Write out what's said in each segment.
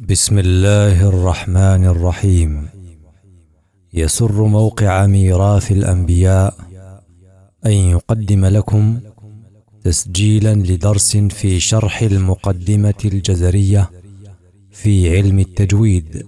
بسم الله الرحمن الرحيم. يسر موقع ميراث الأنبياء أن يقدم لكم تسجيلا لدرس في شرح المقدمة الجزرية في علم التجويد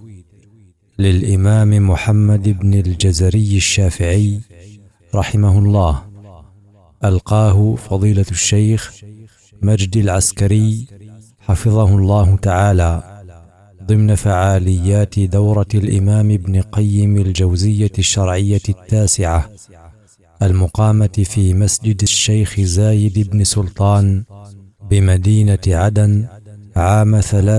للإمام محمد بن الجزري الشافعي رحمه الله، ألقاه فضيلة الشيخ مجدي العسكري حفظه الله تعالى ضمن فعاليات دورة الإمام ابن قيم الجوزية الشرعية التاسعة المقامة في مسجد الشيخ زايد بن سلطان بمدينة عدن عام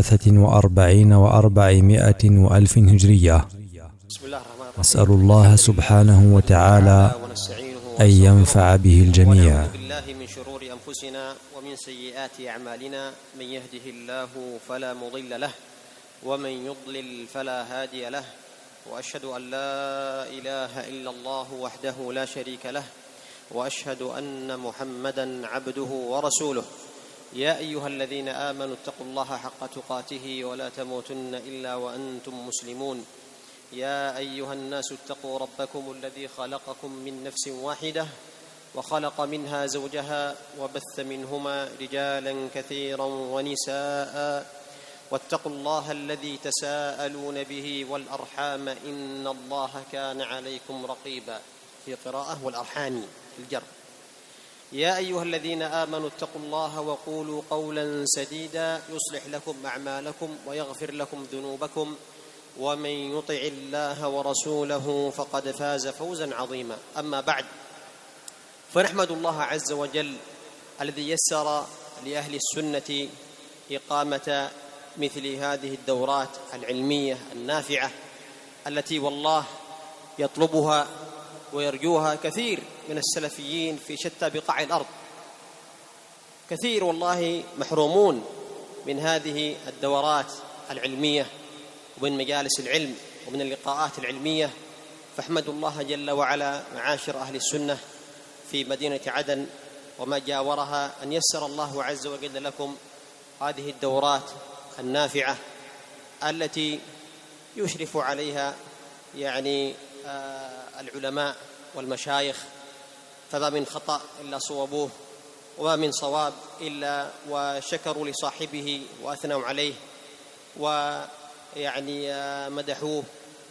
43 و400 وألف هجرية. نسأل الله سبحانه وتعالى أن ينفع به الجميع. ونعوذ بالله من شرور أنفسنا ومن سيئات أعمالنا، من يهده الله فلا مضل له ومن يضلل فلا هادي له، وأشهد أن لا إله إلا الله وحده لا شريك له، وأشهد أن محمدًا عبده ورسوله. يا أيها الذين آمنوا اتقوا الله حق تقاته ولا تموتن إلا وأنتم مسلمون. يا أيها الناس اتقوا ربكم الذي خلقكم من نفس واحدة وخلق منها زوجها وبث منهما رجالا كثيرا ونساء، واتقوا الله الذي تساءلون به والأرحام إن الله كان عليكم رقيبا، في قراءة والأرحام الجر. يا أيها الذين آمنوا اتقوا الله وقولوا قولا سديدا يصلح لكم أعمالكم ويغفر لكم ذنوبكم، ومن يطع الله ورسوله فقد فاز فوزا عظيما. أما بعد، فنحمد الله عز وجل الذي يسر لأهل السنة إقامة مثل هذه الدورات العلمية النافعة التي والله يطلبها ويرجوها كثير من السلفيين في شتى بقاع الأرض. كثير والله محرومون من هذه الدورات العلمية ومن مجالس العلم ومن اللقاءات العلمية، فاحمدوا الله جل وعلا معاشر أهل السنة في مدينة عدن وما جاورها أن يسر الله عز وجل لكم هذه الدورات النافعة التي يشرف عليها العلماء والمشايخ، فما من خطأ إلا صوبوه، وما من صواب إلا وشكروا لصاحبه وأثنوا عليه مدحوه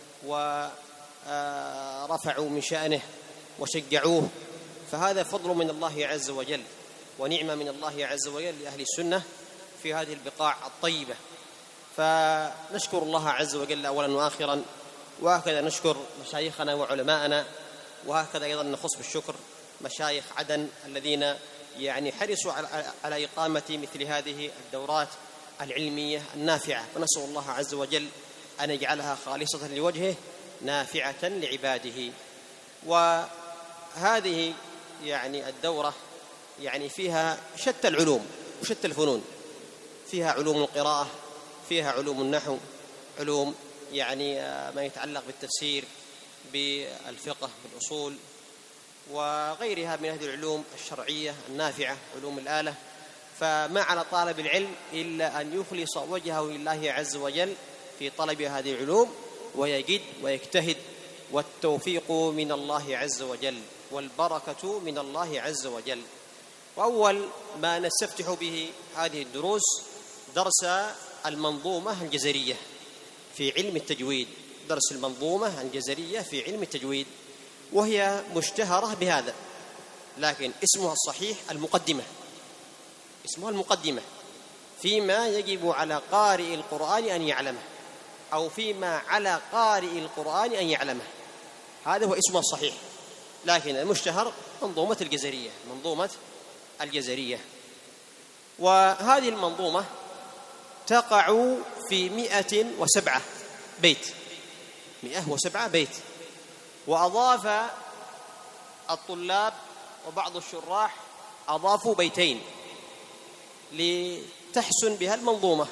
ورفعوا من شأنه وشجعوه. فهذا فضل من الله عز وجل ونعمة من الله عز وجل لأهل السنة في هذه البقاع الطيبة. فنشكر الله عز وجل أولا وآخرا، وهكذا نشكر مشايخنا وعلماءنا، وهكذا أيضا نخص بالشكر مشايخ عدن الذين حرصوا على إقامة مثل هذه الدورات العلمية النافعة. ونسأل الله عز وجل أن يجعلها خالصة لوجهه نافعة لعباده. وهذه الدورة فيها شتى العلوم وشتى الفنون، فيها علوم القراءة، فيها علوم النحو، علوم ما يتعلق بالتفسير، بالفقه، بالأصول، وغيرها من هذه العلوم الشرعية النافعة، علوم الآلة. فما على طالب العلم إلا أن يخلص وجهه لله عز وجل في طلب هذه العلوم ويجد ويجتهد، والتوفيق من الله عز وجل والبركة من الله عز وجل. وأول ما نستفتح به هذه الدروس درس المنظومة الجزرية في علم التجويد، درس المنظومة الجزرية في علم التجويد، وهي مشتهرة بهذا، لكن اسمها الصحيح المقدمة، اسمها المقدمة فيما يجب على قارئ القرآن أن يعلمه، أو فيما على قارئ القرآن أن يعلمه، هذا هو اسمها الصحيح. لكن المشتهر منظومة الجزرية، منظومة الجزرية. وهذه المنظومة تقع في 107 بيت، 107 بيت. وأضاف الطلاب وبعض الشراح أضافوا بيتين لتحسن بها المنظومة،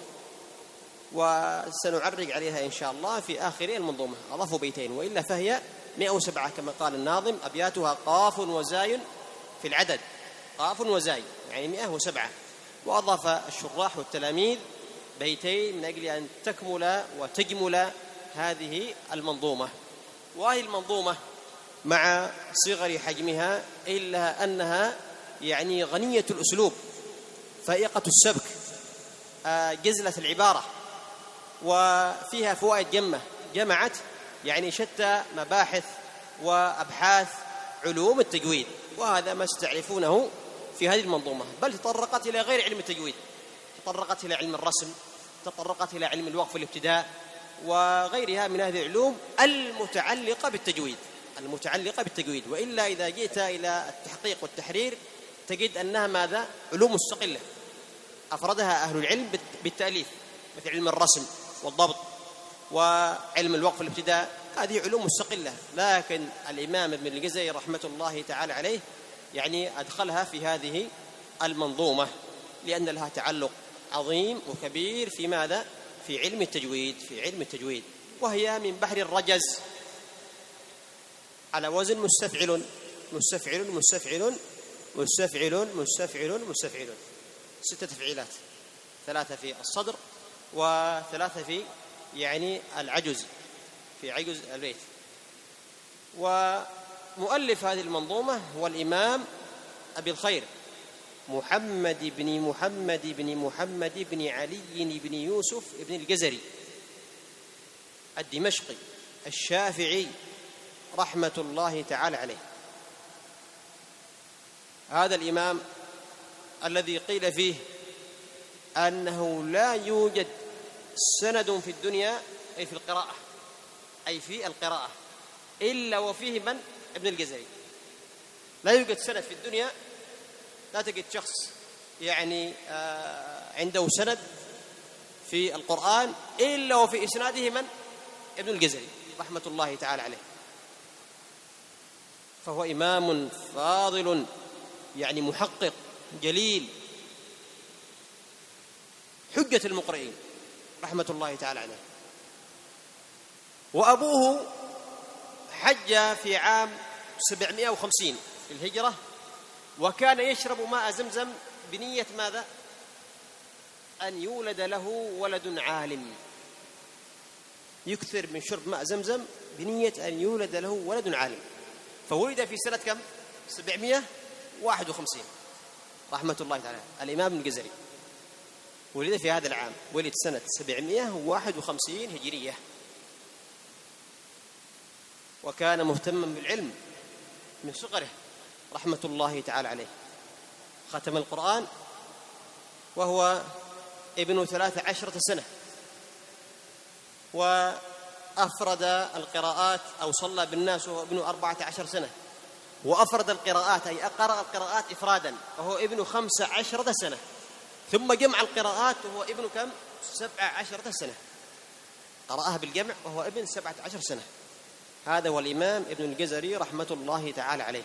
وسنعرج عليها إن شاء الله في آخر المنظومة. أضافوا بيتين، وإلا فهي 107 كما قال الناظم: أبياتها قاف وزاي في العدد، قاف وزاي 107. وأضاف الشراح والتلاميذ بيتين من أجل أن تكمل وتجمل هذه المنظومة. وهذه المنظومة مع صغر حجمها إلا أنها يعني غنية الأسلوب، فائقة السبك، جزلة العبارة، وفيها فوائد جمة، جمعت يعني شتى مباحث وأبحاث علوم التجويد، وهذا ما ستعرفونه في هذه المنظومة. بل تطرقت إلى غير علم التجويد، تطرقت إلى علم الرسم، تطرقت إلى علم الوقف والابتداء وغيرها من هذه العلوم المتعلقة بالتجويد، المتعلقة بالتجويد. وإلا إذا جئت إلى التحقيق والتحرير تجد أنها ماذا؟ علوم مستقلة أفردها أهل العلم بالتأليف، مثل علم الرسم والضبط وعلم الوقف والابتداء، هذه علوم مستقلة. لكن الإمام ابن الجزري رحمة الله تعالى عليه يعني أدخلها في هذه المنظومة لأن لها تعلق عظيم وكبير في ماذا؟ في علم التجويد، في علم التجويد. وهي من بحر الرجز على وزن مستفعل، مستفعل مستفعل مستفعل مستفعل مستفعل، 6 تفعيلات، 3 في الصدر و3 في يعني العجز، في عجز البيت. ومؤلف هذه المنظومة هو الإمام أبي الخير محمد بن علي بن يوسف بن الجزري الدمشقي الشافعي رحمة الله تعالى عليه. هذا الإمام الذي قيل فيه أنه لا يوجد سند في الدنيا أي في القراءة إلا وفيه من؟ ابن الجزري. لا يوجد سند في الدنيا، لا تجد شخص يعني عنده سند في القرآن إلا وفي إسناده من؟ ابن الجزري رحمة الله تعالى عليه. فهو إمام فاضل يعني محقق جليل، حجة المقرئين رحمة الله تعالى عليه. وأبوه حج في عام 750 في الهجرة، وكان يشرب ماء زمزم بنية ماذا؟ أن يولد له ولد عالم، يكثر من شرب ماء زمزم بنية أن يولد له ولد عالم. فولد في سنة كم؟ 751 رحمة الله تعالى. الإمام ابن الجزري ولد في هذا العام، ولد سنة 751 هجرية، وكان مهتما بالعلم من صغره رحمة الله تعالى عليه. ختم القرآن وهو ابن 13 سنة، وأفرد القراءات أو صلى بالناس وهو ابن 14 سنة، وأفرد القراءات أي أقرأ القراءات إفرادا وهو ابن 15 سنة، ثم جمع القراءات وهو ابن كم؟ 17 سنة، قرأها بالجمع وهو ابن 17 سنة. هذا هو الإمام ابن الجزري رحمة الله تعالى عليه.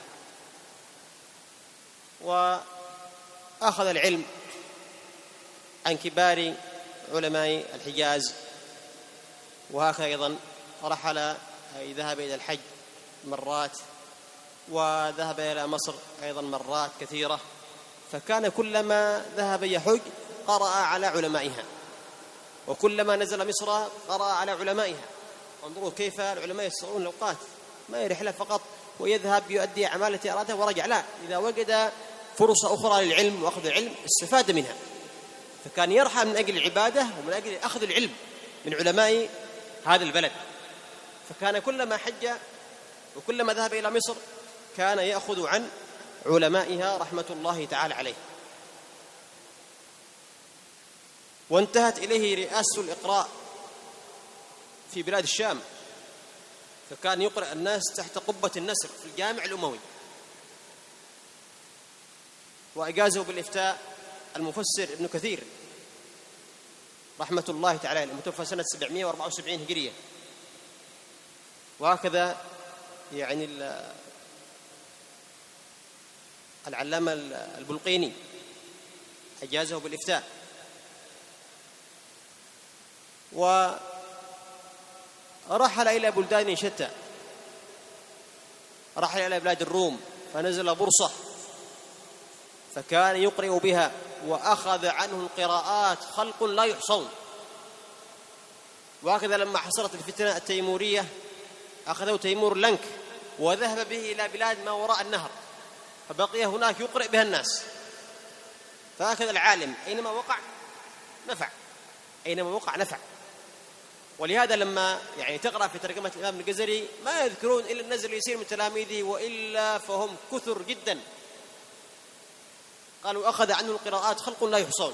وأخذ العلم عن كبار علماء الحجاز، وهكذا أيضا رحل أي ذهب إلى الحج مرات، وذهب إلى مصر أيضا مرات كثيرة، فكان كلما ذهب يحج قرأ على علمائها، وكلما نزل مصر قرأ على علمائها. انظروا كيف العلماء يستغلون الأوقات، ما يرحل فقط ويذهب يؤدي أعمال التي أرادها ورجع، لا، إذا وجد فرصة أخرى للعلم وأخذ العلم استفاد منها. فكان يرحل من أجل العبادة ومن أجل أخذ العلم من علماء هذا البلد. فكان كلما حج وكلما ذهب إلى مصر كان يأخذ عن علمائها رحمة الله تعالى عليه. وانتهت إليه رئاسة الإقراء في بلاد الشام، فكان يقرأ الناس تحت قبة النسر في الجامع الأموي. وأجازه بالإفتاء المفسر ابن كثير رحمة الله تعالى، المتوفى سنة 774 هجرية. وهكذا يعني العلامة البلقيني أجازه بالإفتاء. ورحل إلى بلدان شتى، رحل إلى بلاد الروم فنزل بورصة، فكان يقرئ بها وأخذ عنه القراءات خلق لا يحصون. وهكذا لما حصلت الفتنة التيمورية أخذه تيمور لنك وذهب به إلى بلاد ما وراء النهر، فبقي هناك يقرئ بها الناس. فهكذا العالم أينما وقع نفع، أينما وقع نفع. ولهذا لما يعني تقرأ في ترجمة الإمام الجزري ما يذكرون إلا النزل يسير من تلاميذه، وإلا فهم كثر جدا. قالوا أخذ عنه القراءات خلق لا يحصون،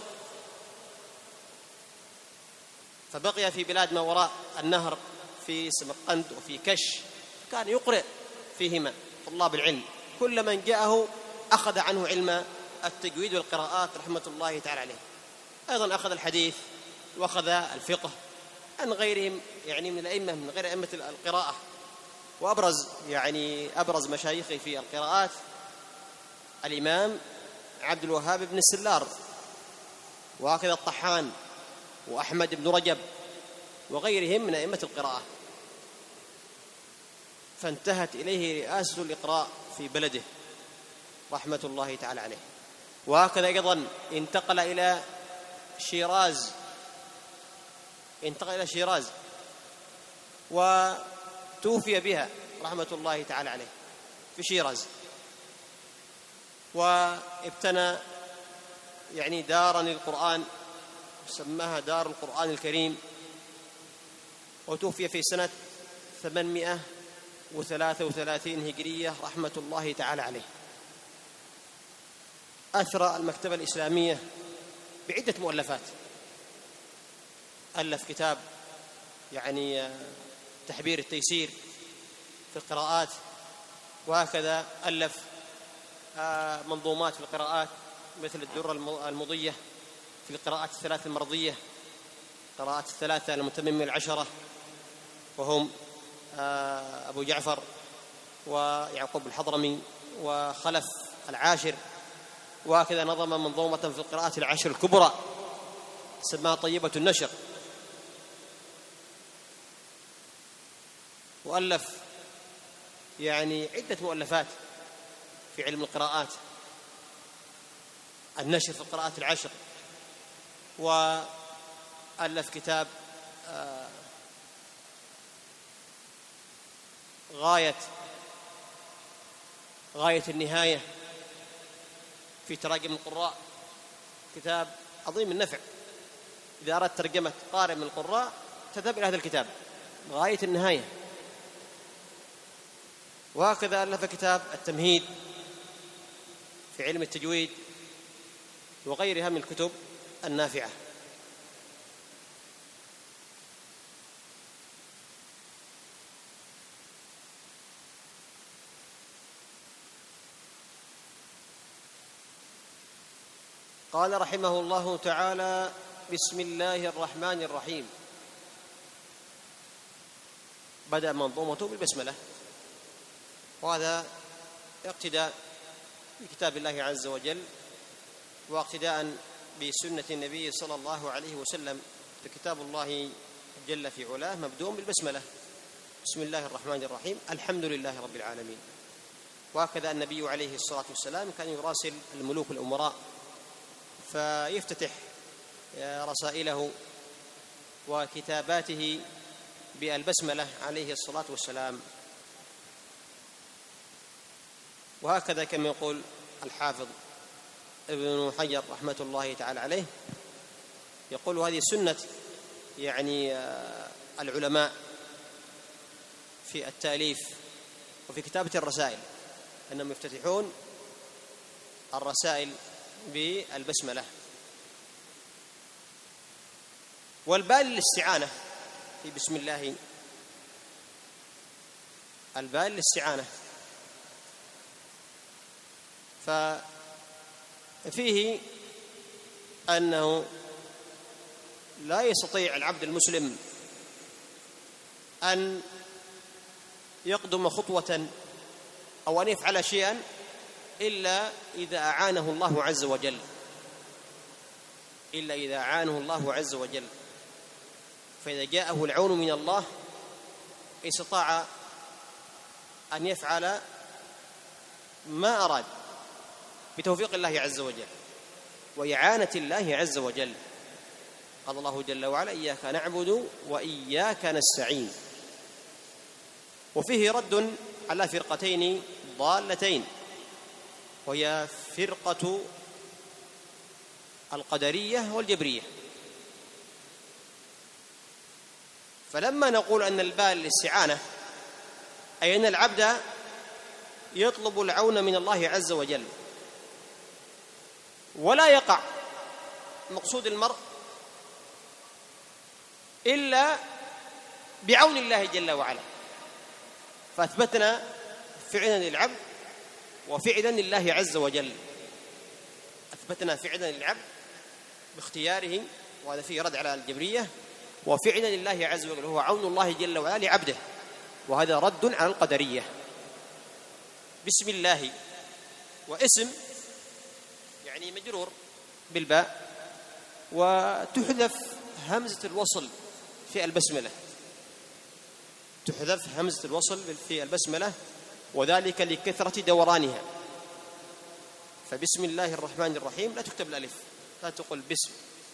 فبقي في بلاد ما وراء النهر في سمرقند وفي كش، كان يقرئ فيهما طلاب العلم، كل من جاءه أخذ عنه علم التجويد والقراءات رحمة الله تعالى عليه. أيضا أخذ الحديث وأخذ الفقه عن غيرهم يعني من الأئمة، من غير أئمة القراءة. وأبرز أبرز مشايخه في القراءات الإمام عبد الوهاب بن السلار، وهكذا الطحان وأحمد بن رجب وغيرهم من أئمة القراءة. فانتهت إليه رئاسة الإقراء في بلده رحمة الله تعالى عليه. وهكذا أيضا انتقل إلى شيراز وتوفي بها رحمة الله تعالى عليه في شيراز، وابتنى دارا للقرآن سماها دار القرآن الكريم، وتوفي في سنة 833 هجرية رحمة الله تعالى عليه. أثرى المكتبة الإسلامية بعدة مؤلفات، ألف كتاب تحبير التيسير في القراءات، وهكذا ألف منظومات في القراءات مثل الدرة المضية في القراءات الثلاث المرضية، قراءات الثلاثة المتمم العشرة وهم أبو جعفر ويعقوب الحضرمي وخلف العاشر. وهكذا نظم منظومة في القراءات العشر الكبرى سماها طيبة النشر، وألف عدة مؤلفات في علم القراءات، النشر في القراءات العشر، وألف كتاب غاية النهاية في تراجم القراء، كتاب عظيم النفع. إذا أردت ترجمة قارئ من القراء تذهب إلى هذا الكتاب غاية النهاية. وهكذا ألف كتاب التمهيد في علم التجويد وغيرها من الكتب النافعة. قال رحمه الله تعالى: بسم الله الرحمن الرحيم. بدأ منظومته بالبسملة، وهذا اقتداء بكتاب الله عز وجل واقتداء بسنة النبي صلى الله عليه وسلم، فكتاب الله جل في علاه مبدوء بالبسملة. بسم الله الرحمن الرحيم، الحمد لله رب العالمين. وهكذا النبي عليه الصلاة والسلام كان يراسل الملوك الأمراء فيفتتح رسائله وكتاباته بالبسملة عليه الصلاة والسلام. وهكذا كما يقول الحافظ ابن حجر رحمة الله تعالى عليه، يقول هذه سنة العلماء في التأليف وفي كتابة الرسائل، أنهم يفتتحون الرسائل بالبسملة. والباء للاستعانة في بسم الله، الباء للاستعانة، ففيه أنه لا يستطيع العبد المسلم أن يقدم خطوة أو أن يفعل شيئا إلا إذا أعانه الله عز وجل، إلا إذا أعانه الله عز وجل. فإذا جاءه العون من الله استطاع أن يفعل ما أراد بتوفيق الله عز وجل وإعانة الله عز وجل. قال الله جل وعلا: إياك نعبد وإياك نستعين. وفيه رد على فرقتين ضالتين، وهي فرقة القدرية والجبرية. فلما نقول أن الباء للاستعانة، أي أن العبد يطلب العون من الله عز وجل، ولا يقع مقصود المرء إلا بعون الله جل وعلا، فأثبتنا فعلا للعبد وفعلا لله عز وجل. أثبتنا فعلا للعبد باختياره، وهذا فيه رد على الجبرية، وفعلا لله عز وجل هو عون الله جل وعلا لعبده، وهذا رد على القدرية. بسم الله، واسم يعني مجرور بالباء، وتحذف همزة الوصل في البسملة، تحذف همزة الوصل في البسملة، وذلك لكثرة دورانها. فبسم الله الرحمن الرحيم لا تكتب الألف، لا تقول بسم،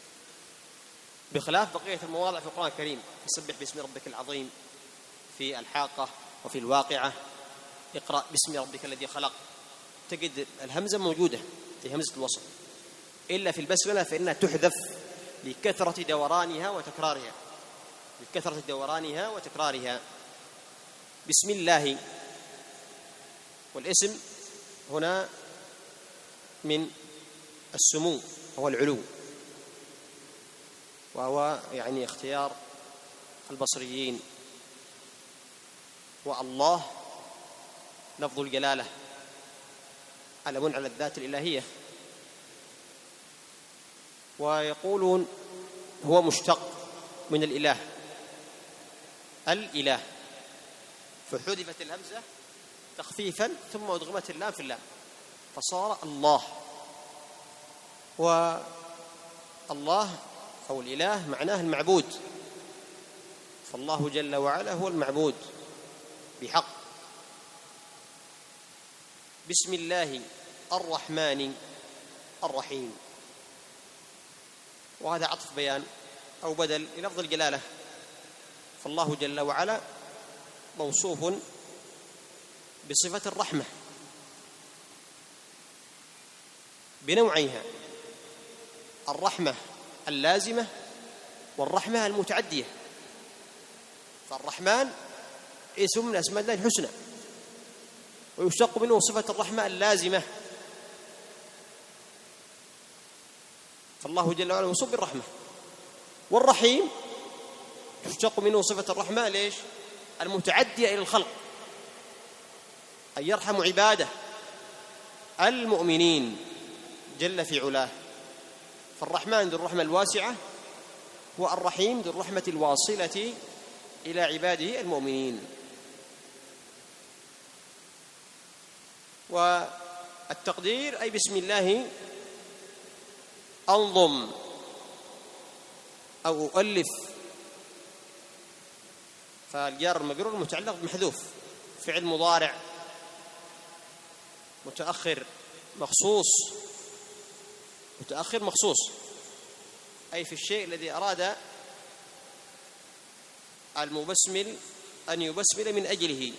بخلاف بقية المواضع في القرآن الكريم: فسبح باسم ربك العظيم، في الحاقة وفي الواقعة، اقرأ باسم ربك الذي خلق، تجد الهمزة موجودة في همزة الوصل. إلا في البسملة فإنها تحذف لكثرة دورانها وتكرارها، لكثرة دورانها وتكرارها. بسم الله، والاسم هنا من السمو وهو العلو، وهو يعني اختيار البصريين. والله لفظ الجلالة، علم على الذات الإلهية. ويقولون هو مشتق من الإله، الإله، فحذفت الهمزة تخفيفا ثم أدغمت اللام في اللام فصار الله. والله أو الإله معناه المعبود، فالله جل وعلا هو المعبود بحق. بسم الله الرحمن الرحيم، وهذا عطف بيان أو بدل للفظ الجلالة، فالله جل وعلا موصوف بصفة الرحمة بنوعيها: الرحمة اللازمة والرحمة المتعدية. فالرحمن اسم من أسماء الله الحسنى، ويشتق منه صفة الرحمة اللازمة، فالله جل وعلا موصوف بالرحمة. والرحيم يشتق منه صفة الرحمة ليش؟ المتعدية إلى الخلق، أن يرحم عباده المؤمنين جل في علاه. فالرحمن ذو الرحمة الواسعة، والرحيم ذو الرحمة الواصلة إلى عباده المؤمنين. والتقدير أي بسم الله أنظم أو أؤلف، فالجار المجرور متعلق بمحذوف، فعل مضارع متأخر مخصوص، متأخر مخصوص، أي في الشيء الذي أراد المبسمل أن يبسمل من أجله.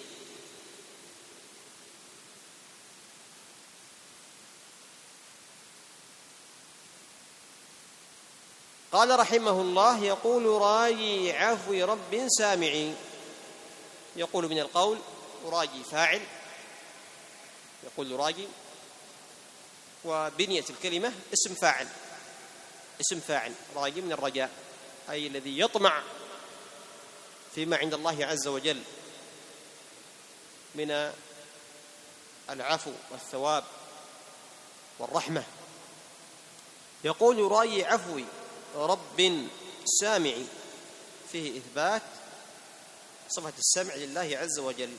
قال رحمه الله: يقول راجي عفو رب سامعي. يقول من القول، راجي فاعل، يقول راجي، وبنية الكلمة اسم فاعل، اسم فاعل. راجي من الرجاء، أي الذي يطمع فيما عند الله عز وجل من العفو والثواب والرحمة. يقول راجي عفو رب سامع، فيه إثبات صفة السمع لله عز وجل،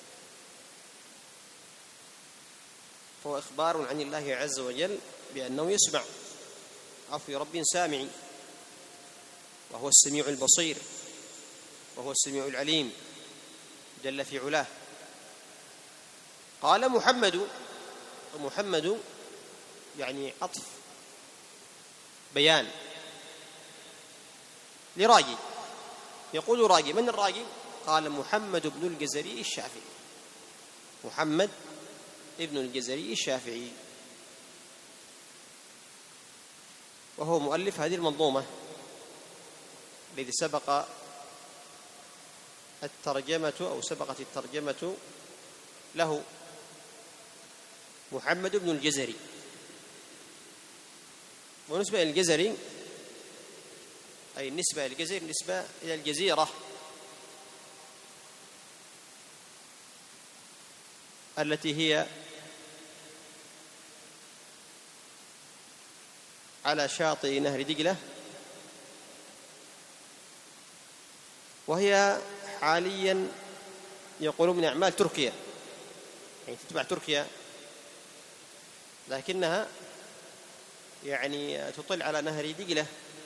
فهو إخبار عن الله عز وجل بأنه يسمع. عفو رب سامع، وهو السميع البصير، وهو السميع العليم جل في علاه. قال محمد، ومحمد يعني عطف بيان، لراجي. يقول راجي: من الراجي؟ قال: محمد بن الجزري الشافعي. محمد ابن الجزري الشافعي، وهو مؤلف هذه المنظومة الذي سبقت الترجمة له، محمد بن الجزري. ونسبة إلى الجزري أي النسبة إلى الجزيرة نسبة إلى الجزيرة التي هي على شاطئ نهر دجلة، وهي حاليا يقولون من أعمال تركيا، يعني تتبع تركيا، لكنها يعني تطل على نهر دجلة،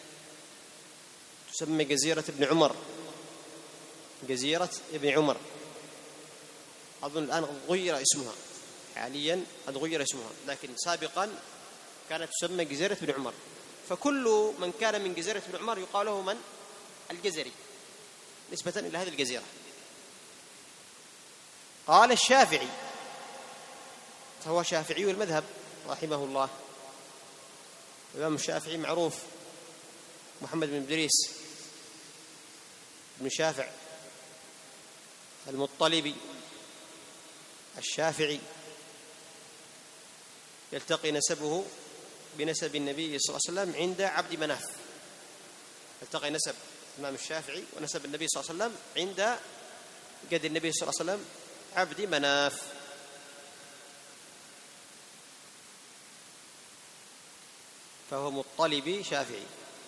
تسمى جزيرة ابن عمر. جزيرة ابن عمر أظن الآن قد غير اسمها، حاليا قد غير اسمها، لكن سابقا كانت تسمى جزيرة ابن عمر. فكل من كان من جزيرة ابن عمر يقال له من؟ الجزري، نسبة إلى هذه الجزيرة. قال الشافعي، فهو شافعي المذهب رحمه الله. الإمام الشافعي معروف، محمد بن إدريس بن شافع المطلبي الشافعي، يلتقي نسبه بنسب النبي صلى الله عليه وسلم عند عبد مناف. يلتقي نسب الإمام الشافعي ونسب النبي صلى الله عليه وسلم عند جد النبي صلى الله عليه وسلم عبد مناف. فهو مطلبي شافعي.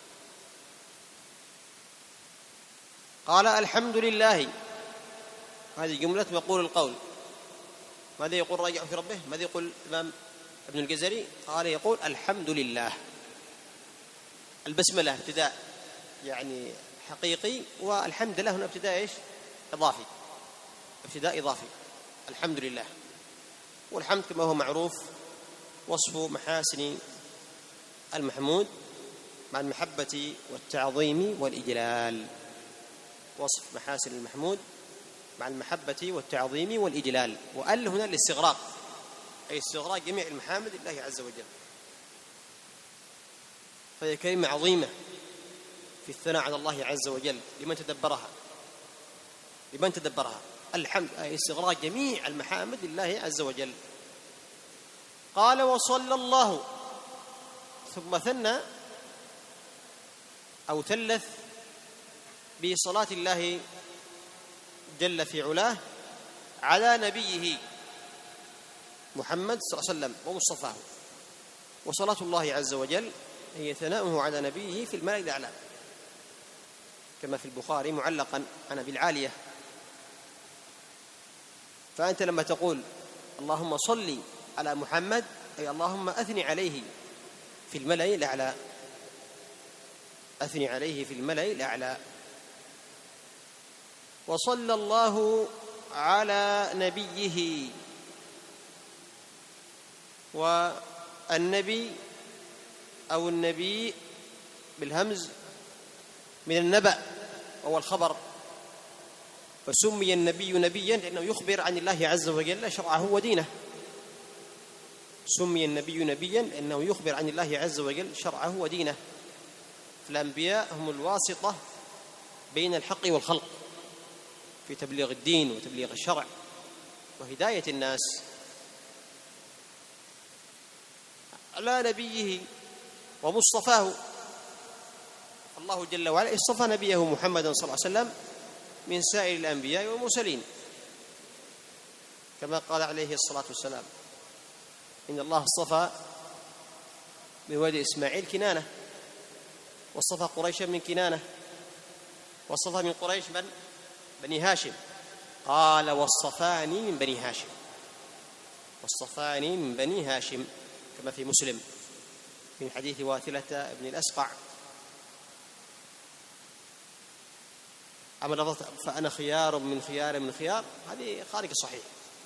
قال: الحمد لله. هذه جملة مقول القول. ماذا يقول راجع في ربه؟ ماذا يقول الإمام ابن الجزري؟ قال: يقول الحمد لله. البسملة ابتداء يعني حقيقي، والحمد لله هنا ابتداء ايش؟ إضافي، ابتداء إضافي. الحمد لله. والحمد كما هو معروف وصف محاسن المحمود مع المحبة والتعظيم والإجلال. وصف محاسن المحمود مع المحبة والتعظيم والإجلال. وأل هنا الاستغراق، أي استغراق جميع المحامد لله عز وجل. فهي كلمة عظيمة في الثناء على الله عز وجل لمن تدبرها. الحمد أي استغراق جميع المحامد لله عز وجل. قال: وصلى الله. ثم ثنى أو ثلث بصلاة الله جل في علاه على نبيه محمد صلى الله عليه وسلم ومصطفاه. وصلاة الله عز وجل هي ثناؤه على نبيه في الملأ الأعلى، كما في البخاري معلقا عن أبي العالية. فأنت لما تقول اللهم صل على محمد، أي اللهم أثني عليه في الملأ الأعلى، أثني عليه في الملأ الأعلى. وصلى الله على نبيه. والنبي أو النبي بالهمز من النبأ وهو الخبر، فسمي النبي نبيا لأنه يخبر عن الله عز وجل شرعه ودينه. سمي النبي نبيا لأنه يخبر عن الله عز وجل شرعه ودينه. فالأنبياء هم الواسطة بين الحق والخلق في تبليغ الدين وتبليغ الشرع وهداية الناس. على نبيه ومصطفاه. الله جل وعلا اصطفى نبيه محمدا صلى الله عليه وسلم من سائر الأنبياء والمرسلين، كما قال عليه الصلاة والسلام: إن الله اصطفى من ولد إسماعيل كنانة، واصطفى قريشا من كنانة، واصطفى من قريش من بني هاشم. قال: واصطفاني من بني هاشم، واصطفاني من بني هاشم، كما في مسلم من حديث واثلة بن الأسقع. أما لفظ فأنا خيار من خيار من خيار، هذه خارج الصحيح.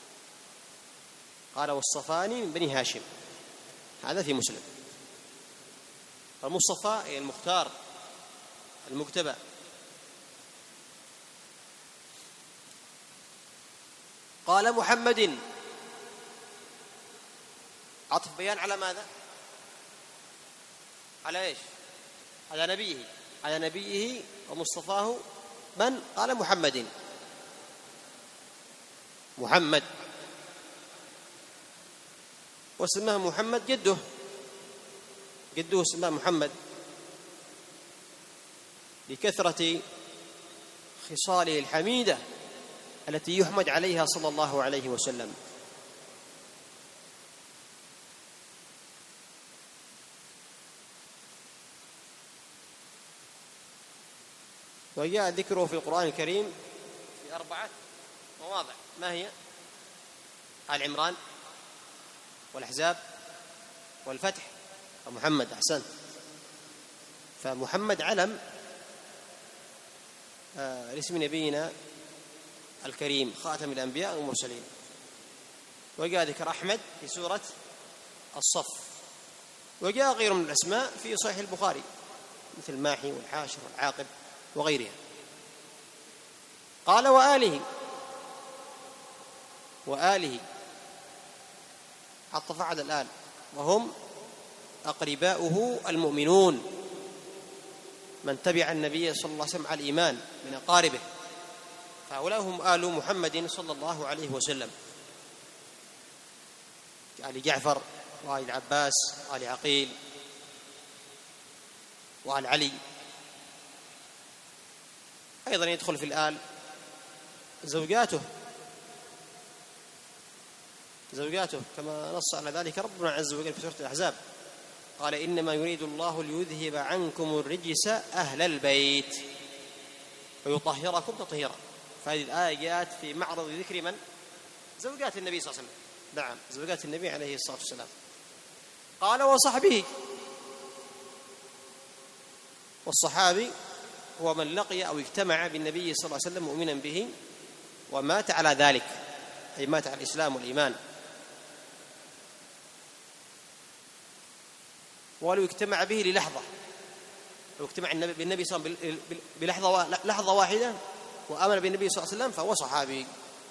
قال: واصطفاني من بني هاشم، هذا في مسلم. فالمصطفى هي المختار المجتبى قال محمد، عطف بيان على ماذا؟ على ايش؟ على نبيه ومصطفاه. من؟ قال محمد. وسماه محمد جده سماه محمد لكثرة خصاله الحميدة التي يحمد عليها صلى الله عليه وسلم. وجاء ذكره في القرآن الكريم في 4 مواضع. ما هي؟ آل عمران والأحزاب والفتح ومحمد. أحسنت. فمحمد علم لاسم نبينا الكريم خاتم الأنبياء والمرسلين. وجاء ذكر أحمد في سورة الصف، وجاء غيره من الأسماء في صحيح البخاري مثل ماحي والحاشر والعاقب وغيرها. قال وآله عطف على الآل، وهم أقرباؤه المؤمنون، من تبع النبي صلى الله عليه وسلم على الإيمان من أقاربه، فهؤلاء هم آل محمد صلى الله عليه وسلم، آل جعفر وآل العباس وآل عقيل وآل علي. أيضا يدخل في الآل زوجاته كما نص على ذلك ربنا عز وجل في سورة الأحزاب، قال إنما يريد الله ليذهب عنكم الرجس أهل البيت ويطهركم تطهيرا. فهذه الآية جاءت في معرض ذكر من؟ زوجات النبي صلى الله عليه وسلم. نعم، زوجات النبي عليه الصلاة والسلام. قال وصحبه، والصحابي هو من لقي أو اجتمع بالنبي صلى الله عليه وسلم مؤمنا به ومات على ذلك، أي مات على الإسلام والإيمان. ولو اجتمع به للحظة، لو اجتمع بالنبي صلى الله عليه وسلم بلحظة واحدة وآمن بالنبي صلى الله عليه وسلم فهو صحابي.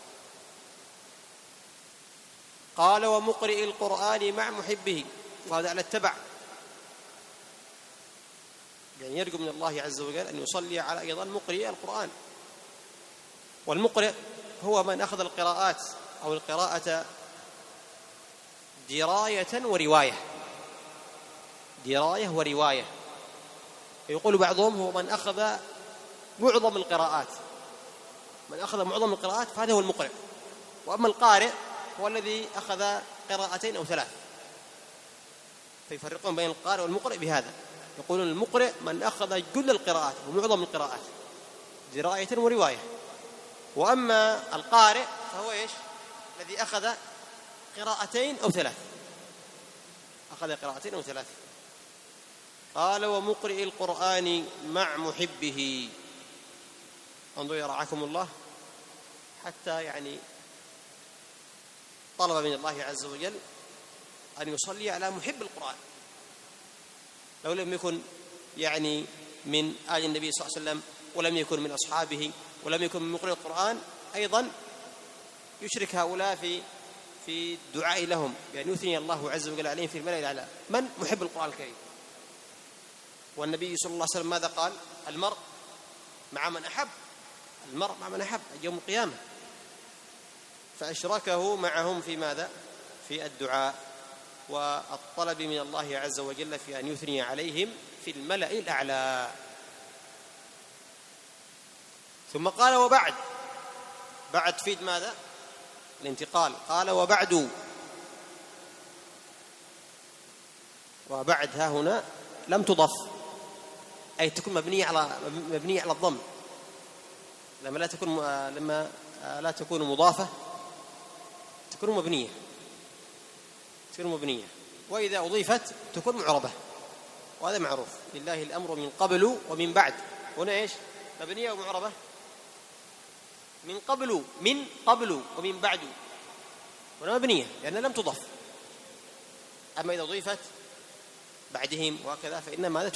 قال ومقرئ القرآن مع محبه، وهذا على التبع، يعني يرجو من الله عز وجل أن يصلي على أيضا مقرئ القرآن. والمقرئ هو من أخذ القراءات أو القراءة دراية ورواية. يقول بعضهم هو من أخذ معظم القراءات، فهذا هو المقرئ. وأما القارئ هو الذي أخذ قراءتين أو 3، فيفرقون بين القارئ والمقرئ بهذا. يقولون المقرئ من أخذ جل القراءات ومعظم القراءات دراية ورواية. وأما القارئ فهو إيش؟ الذي أخذ قراءتين أو 3. قال ومقرئ القرآن مع محبه. انظروا يرعاكم الله، حتى يعني طلب من الله عز وجل أن يصلي على محب القرآن. لو لم يكن يعني من آل النبي صلى الله عليه وسلم، ولم يكن من أصحابه، ولم يكن من مقرئ القرآن، أيضا يشرك هؤلاء في الدعاء لهم بأن يثني الله عز وجل عليهم في الملأ الأعلى. من محب القرآن الكريم؟ والنبي صلى الله عليه وسلم ماذا قال؟ المرء مع من أحب يوم القيامة. فأشركه معهم في ماذا؟ في الدعاء والطلب من الله عز وجل في أن يثني عليهم في الملأ الأعلى. ثم قال وبعد. بعد تفيد ماذا؟ الانتقال. قال وبعد ها هنا لم تضف، أي تكون مبنية على الضم. لما لا تكون مضافة تكون مبنية، وإذا أضيفت تكون معربة، وهذا معروف. لله الأمر من قبل ومن بعد. هنا إيش؟ مبنية ومعربة. من قبل ومن بعد، هنا مبنية لأنها لم تضف. أما إذا أضيفت بعدهم وهكذا فإنها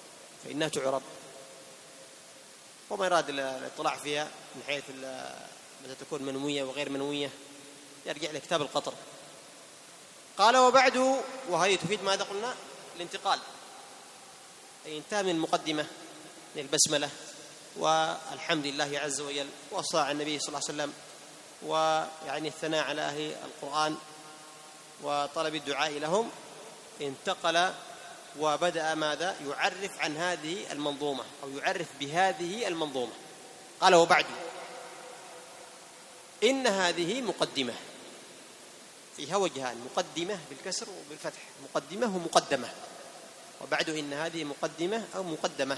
تعرب. وما يراد الاطلاع فيها من حيث متى تكون منوية وغير منوية، يرجع لكتاب القطر. قال وبعد، وهي تفيد ماذا قلنا؟ الانتقال، أي انتهى من المقدمة من البسملة والحمد لله عز وجل وصاع النبي صلى الله عليه وسلم، ويعني الثناء على أهل القرآن وطلب الدعاء لهم، انتقل وبدأ ماذا؟ يعرف عن هذه المنظومة أو يعرف بهذه المنظومة. قال وبعد إن هذه مقدمة، فيها وجهان، مقدمة بالكسر وبالفتح، مقدمة ومقدمة. وبعد إن هذه مقدمة أو مقدمة.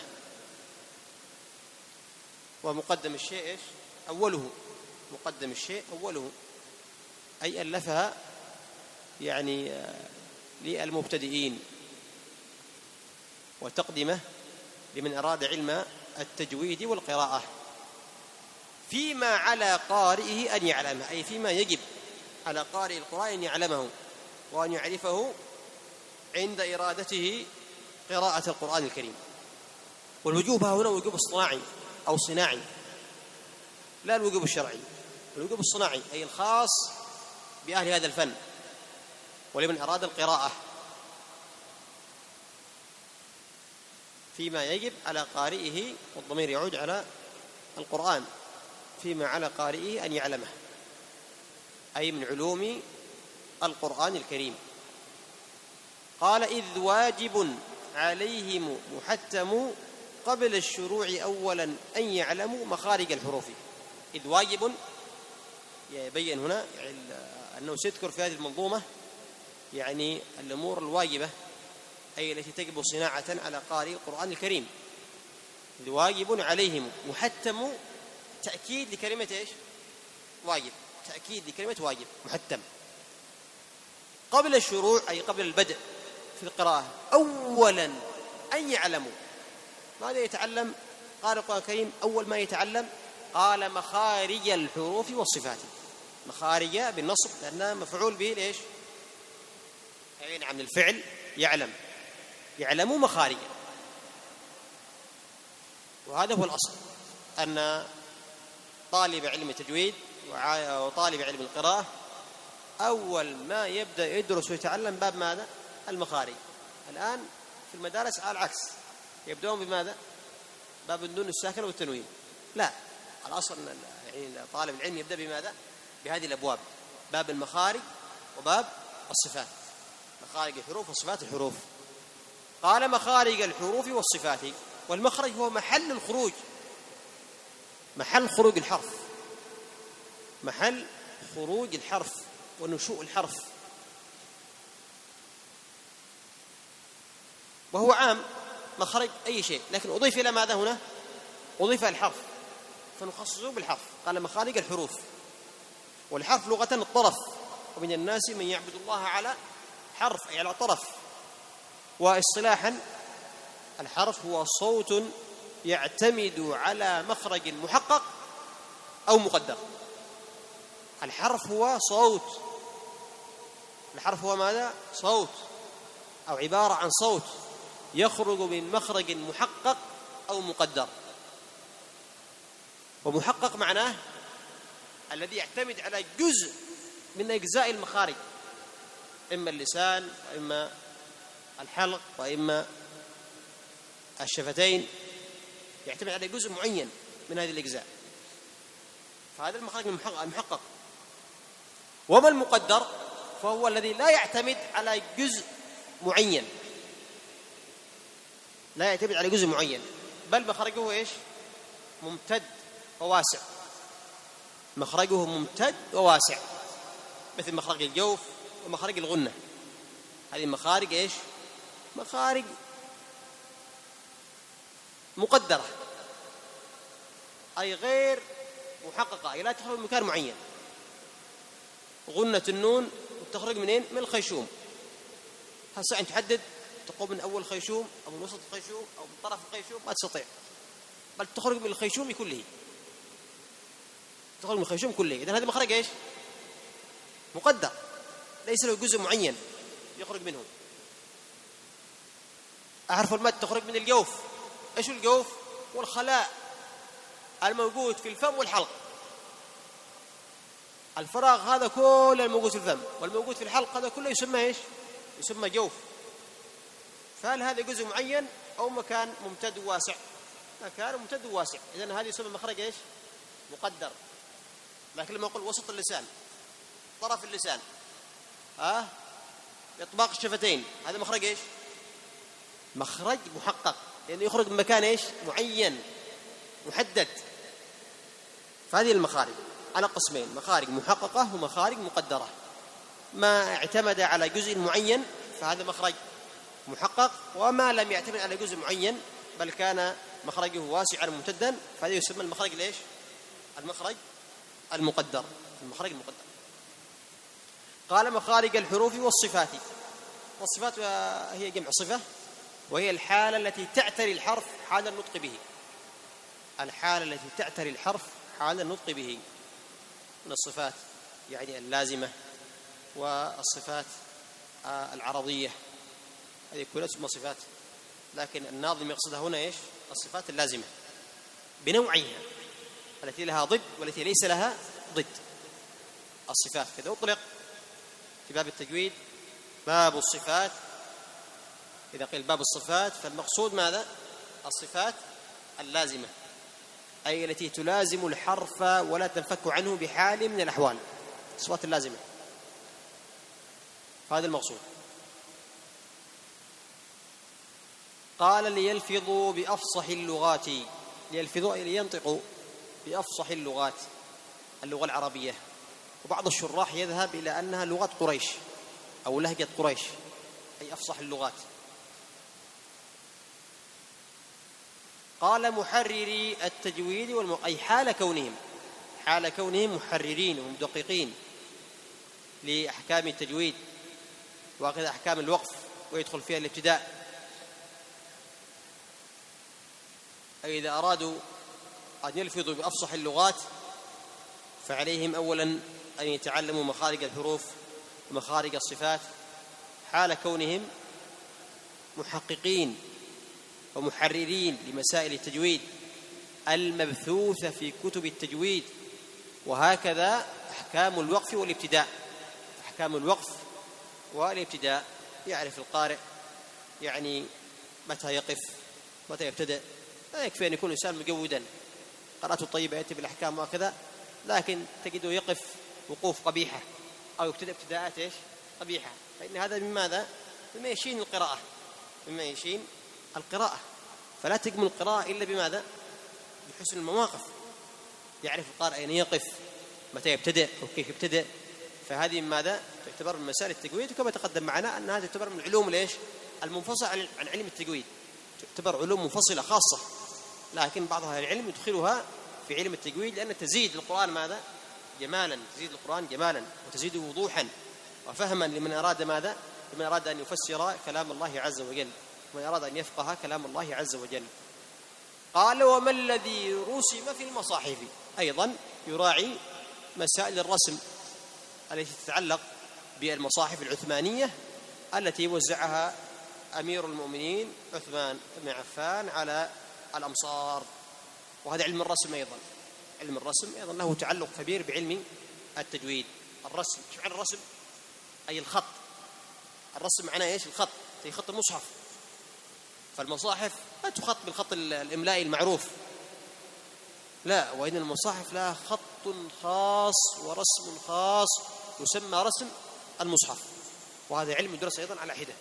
ومقدم الشيء إيش؟ أوله. مقدم الشيء أوله، أي ألفها يعني للمبتدئين، وتقدمة لمن أراد علم التجويد والقراءة، فيما على قارئه أن يعلمه، أي فيما يجب على قارئ القرآن أن يعلمه وأن يعرفه عند إرادته قراءة القرآن الكريم. والوجوب هنا وجوب اصطناعي أو صناعي، لا الوجوب الشرعي، الوجوب الصناعي أي الخاص بأهل هذا الفن ولمن أراد القراءة، فيما يجب على قارئه، والضمير يعود على القرآن، فيما على قارئه أن يعلمه، أي من علوم القرآن الكريم. قال إذ واجب عليهم محتم قبل الشروع أولا أن يعلموا مخارج الحروف. إذ واجب يبين هنا يعني أنه سيذكر في هذه المنظومة يعني الأمور الواجبة، أي التي تجب صناعة على قارئ القرآن الكريم. إذ واجب عليهم محتم، تأكيد لكلمة إيش؟ واجب، تأكيد لكلمة واجب، محتم. قبل الشروع أي قبل البدء في القراءة أولا أن يعلموا. ماذا يتعلم؟ قال القرآن الكريم أول ما يتعلم قال مخارج الحروف والصفات. مخارج بالنصب لأنها مفعول به ليش؟ أي نعم الفعل يعلم، يعلموا مخارج. وهذا هو الأصل، أن طالب علم التجويد وطالب علم القراءة أول ما يبدأ يدرس ويتعلم باب ماذا؟ المخارج. الآن في المدارس على العكس، يبدأون بماذا؟ باب النون الساكنة والتنوين. لا، الأصل يعني طالب العلم يبدأ بماذا؟ بهذه الأبواب، باب المخارج وباب الصفات، مخارج الحروف وصفات الحروف. قال مخارج الحروف والصفات. والمخرج هو محل الخروج، محل خروج الحرف، محل خروج الحرف ونشوء الحرف، وهو عام مخرج أي شيء، لكن أضيف إلى ماذا هنا؟ أضيف الحرف فنخصصه بالحرف. قال مخارج الحروف. والحرف لغة الطرف، ومن الناس من يعبد الله على حرف أي على طرف. واصطلاحا الحرف هو صوت يعتمد على مخرج محقق أو مقدر. الحرف هو صوت، الحرف هو ماذا؟ صوت أو عبارة عن صوت يخرج من مخرج محقق أو مقدر. ومحقق معناه الذي يعتمد على جزء من أجزاء المخارج، إما اللسان وإما الحلق وإما الشفتين، يعتمد على جزء معين من هذه الأجزاء، فهذا المخرج المحقق. وما المقدر؟ فهو الذي لا يعتمد على جزء معين، لا يعتمد على جزء معين، بل مخرجه إيش؟ ممتد وواسع، مخرجه ممتد وواسع، مثل مخرج الجوف ومخرج الغنة. هذه مخارج إيش؟ مخارج مقدرة، أي غير محققة، أي لا تخرج من مكان معين. غنة النون تخرج منين؟ من الخيشوم. هسه أن تحدد تقوم من أول خيشوم أو من وسط الخيشوم أو من طرف الخيشوم، ما تستطيع، بل تخرج من الخيشوم كله، تخرج من الخيشوم كله. إذن هذا مخرج إيش؟ مقدر، ليس له جزء معين يخرج منه. أحرف المد تخرج من الجوف. إيش الجوف؟ والخلاء الموجود في الفم والحلق، الفراغ هذا كله الموجود في الفم والموجود في الحلق هذا كله يسمى ايش؟ يسمى جوف. فهل هذا جزء معين أو مكان ممتد واسع؟ مكان ممتد واسع، إذن هذا يسمى مخرج ايش؟ مقدر. لكن لما أقول وسط اللسان، طرف اللسان، إطباق الشفتين، هذا مخرج ايش؟ مخرج محقق، لأنه يخرج من مكان ايش؟ معين محدد. فهذه المخارج على قسمين: مخارج محققة ومخارج مقدرة. ما اعتمد على جزء معين فهذا مخرج محقق، وما لم يعتمد على جزء معين بل كان مخرجه واسعا ممتدا فهذا يسمى المخرج ليش؟ المخرج المقدر. المخرج المقدر. قال: مخارج الحروف والصفات. والصفات هي جمع صفة، وهي الحالة التي تعتري الحرف حال النطق به. الحالة التي تعتري الحرف حال النطق به. من الصفات يعني اللازمة والصفات العرضية، هذه كلها تسمى صفات، لكن الناظم يقصدها هنا ايش؟ الصفات اللازمة بنوعيها التي لها ضد والتي ليس لها ضد. الصفات كذا أطلق في باب التجويد باب الصفات. إذا قيل باب الصفات فالمقصود ماذا؟ الصفات اللازمة، أي التي تلازم الحرف ولا تنفك عنه بحال من الأحوال، الصفات اللازمة، هذا المقصود. قال: ليلفظوا بأفصح اللغات. ليلفظوا أي لينطقوا بأفصح اللغات، اللغة العربية. وبعض الشراح يذهب إلى أنها لغة قريش أو لهجة قريش، أي أفصح اللغات. قال: محرري التجويد أي حال كونهم محررين ومدققين لأحكام التجويد وأخذ أحكام الوقف ويدخل فيها الابتداء. أي إذا أرادوا أن يلفظوا بأفصح اللغات فعليهم أولا أن يتعلموا مخارج الحروف ومخارج الصفات حال كونهم محققين ومحررين لمسائل التجويد المبثوثة في كتب التجويد. وهكذا أحكام الوقف والابتداء. أحكام الوقف والابتداء يعرف القارئ يعني متى يقف متى يبتدأ. لا يكفي أن يكون الإنسان مجودا قراءته الطيبة يأتي بالأحكام وكذا، لكن تجده يقف وقوف قبيحة أو يبتدأ ابتداءات إيش؟ قبيحة، فإن هذا من ماذا؟ مما يشين القراءة، مما يشين القراءة. فلا تكمل القراءة إلا بماذا؟ بحسن المواقف. يعرف القارئ أين يقف متى يبتدأ وكيف يبتدأ. فهذه من ماذا؟ تعتبر من مسائل التجويد، وكما تقدم معنا أن هذا تعتبر من العلوم ليش؟ المنفصلة عن علم التجويد، تعتبر علوم منفصلة خاصة، لكن بعض أهل العلم يدخلها في علم التجويد لأن تزيد القرآن ماذا؟ جمالا، تزيد القرآن جمالا وتزيد وضوحا وفهما لمن أراد ماذا؟ لمن أراد أن يفسر كلام الله عز وجل، ومن أراد أن يفقه كلام الله عز وجل. قال: وما الذي رسم في المصاحف. أيضا يراعي مسائل الرسم التي تتعلق بالمصاحف العثمانية التي وزعها أمير المؤمنين عثمان بن عفان على الأمصار. وهذا علم الرسم أيضا، علم الرسم أيضا له تعلق كبير بعلم التجويد. الرسم، ايش معنى الرسم؟ أي الخط. الرسم معناه ايش؟ الخط، زي خط المصحف. فالمصاحف لا تخط بالخط الإملائي المعروف، لا، وإن المصاحف لها خط خاص ورسم خاص يسمى رسم المصحف، وهذا علم يدرس أيضا على حدة.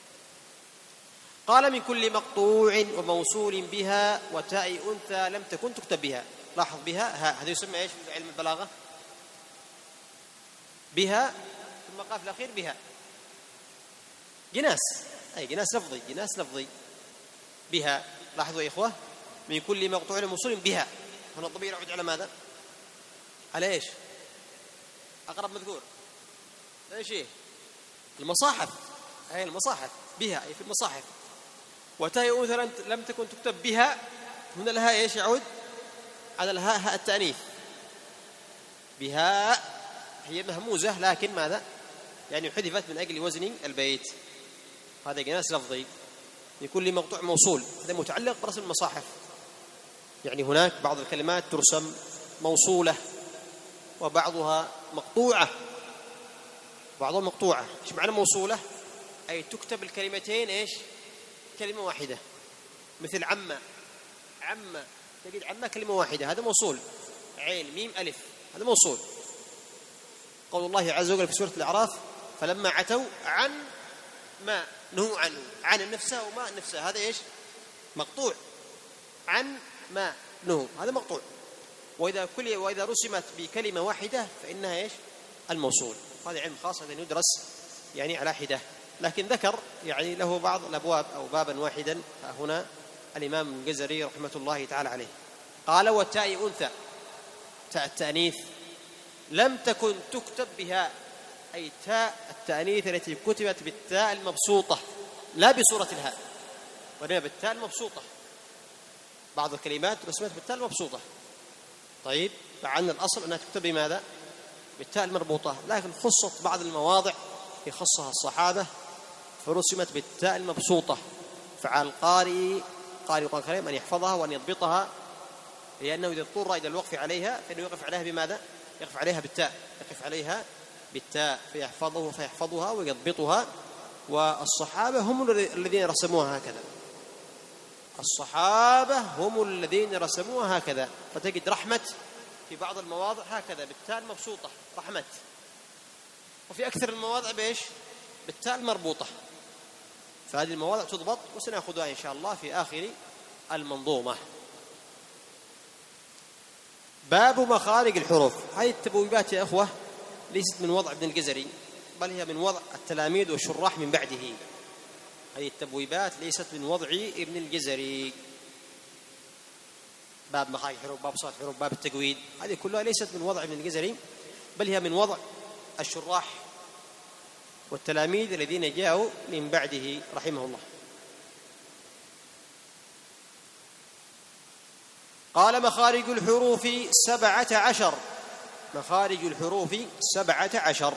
قال: من كل مقطوع وموصول بها وتاء أنثى لم تكن تكتب بها. لاحظ بها ها، هذا يسمى ايش في علم البلاغة؟ بها ثم قاف الأخير بها، جناس، أي جناس لفظي، جناس لفظي بها. لاحظوا يا إخوة، من كل مقطوع وموصول بها، هنا الضمير يعود على ماذا؟ على ايش؟ أقرب مذكور ايش هي؟ المصاحف، أي المصاحف بها، أي في المصاحف. وتاء أنثى لم تكن تكتب بها، هنا لها ايش يعود؟ على الهاء، هاء التأنيث. بها هي مهموزة لكن ماذا؟ يعني حذفت من أجل وزن البيت. هذا جناس لفظي. لكل مقطوع موصول، هذا متعلق برسم المصاحف. يعني هناك بعض الكلمات ترسم موصولة وبعضها مقطوعة، بعضها مقطوعة. إيش معنى موصولة؟ أي تكتب الكلمتين إيش؟ كلمة واحدة، مثل عم، تجد عم كلمة واحدة، هذا موصول، عين ميم ألف، هذا موصول. قول الله عز وجل في سورة الأعراف: فلما عتوا عن ما نهوا عنه، عن نفسه وما نفسه، هذا إيش؟ مقطوع. عن ما نهوا، هذا مقطوع. وإذا رسمت بكلمة واحدة فإنها إيش؟ الموصول. هذا علم خاص، هذا يدرس يعني على حدة، لكن ذكر يعني له بعض الأبواب أو بابا واحدا هنا الإمام الجزري رحمة الله تعالى عليه. قال: والتاء أنثى، تاء التأنيث لم تكن تكتب بها، أي تاء التأنيث التي كتبت بالتاء المبسوطة لا بصورة الهاء، وإنما بالتاء المبسوطة. بعض الكلمات رسمت بالتاء المبسوطة، طيب، فعن الأصل أنها تكتب بماذا؟ بالتاء المربوطة، لكن خصت بعض المواضع يخصها الصحابة فرسمت بالتاء المبسوطة، فعلى قارئ القرآن الكريم أن يحفظها وأن يضبطها، لأنه إذا اضطر إلى الوقف عليها فإنه يقف عليها بماذا؟ يقف عليها بالتاء، يقف عليها بالتاء فيحفظها ويضبطها. والصحابة هم الذين رسموها هكذا، الصحابة هم الذين رسموها هكذا. فتجد رحمة في بعض المواضع هكذا بالتاء المبسوطة رحمة، وفي أكثر المواضع بإيش؟ بالتاء المربوطة. فهذه المواضع تضبط وسنأخذها إن شاء الله في آخر المنظومة. باب مخارج الحروف. هذه التبويبات يا أخوة ليست من وضع ابن الجزري، بل هي من وضع التلاميذ والشراح من بعده. هذه التبويبات ليست من وضع ابن الجزري. باب مخارج الحروف، باب صفات الحروف، باب التجويد، هذه كلها ليست من وضع ابن الجزري، بل هي من وضع الشراح والتلاميذ الذين جاءوا من بعده رحمه الله. قال: مخارج الحروف 17. مخارج الحروف 17.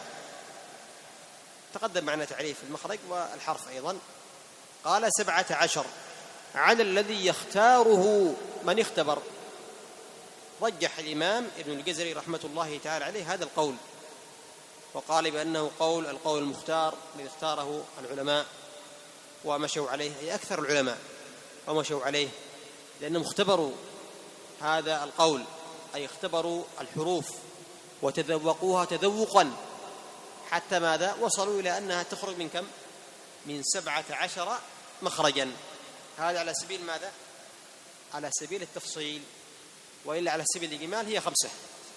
تقدم معنا تعريف المخرج والحرف أيضا. قال: 17 على الذي يختاره من اختبر. رجح الإمام ابن الجزري رحمة الله تعالى عليه هذا القول، وقال بأنه القول المختار الذي اختاره العلماء ومشوا عليه، أي أكثر العلماء ومشوا عليه، لأنهم اختبروا هذا القول، أي اختبروا الحروف وتذوقوها تذوقا حتى ماذا؟ وصلوا إلى أنها تخرج من كم؟ من 17 مخرجا. هذا على سبيل ماذا؟ على سبيل التفصيل، وإلا على سبيل الإجمال هي 5: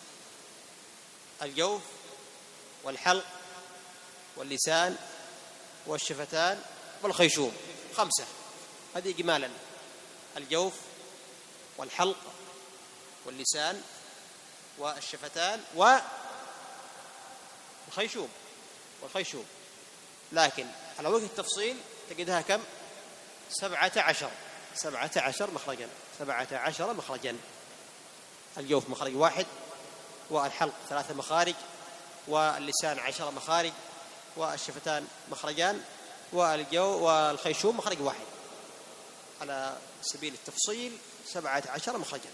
الجوف والحلق واللسان والشفتان والخيشوم، 5. هذه إجمالا: الجوف والحلق واللسان والشفتان والخيشوم. لكن على وجه التفصيل تجدها كم؟ 17 مخرجا. 17 مخرجا. الجوف مخرج 1، والحلق 3 مخارج، واللسان 10 مخارج، والشفتان مخرجان، والخيشوم مخرج 1. على سبيل التفصيل 17 مخرجا.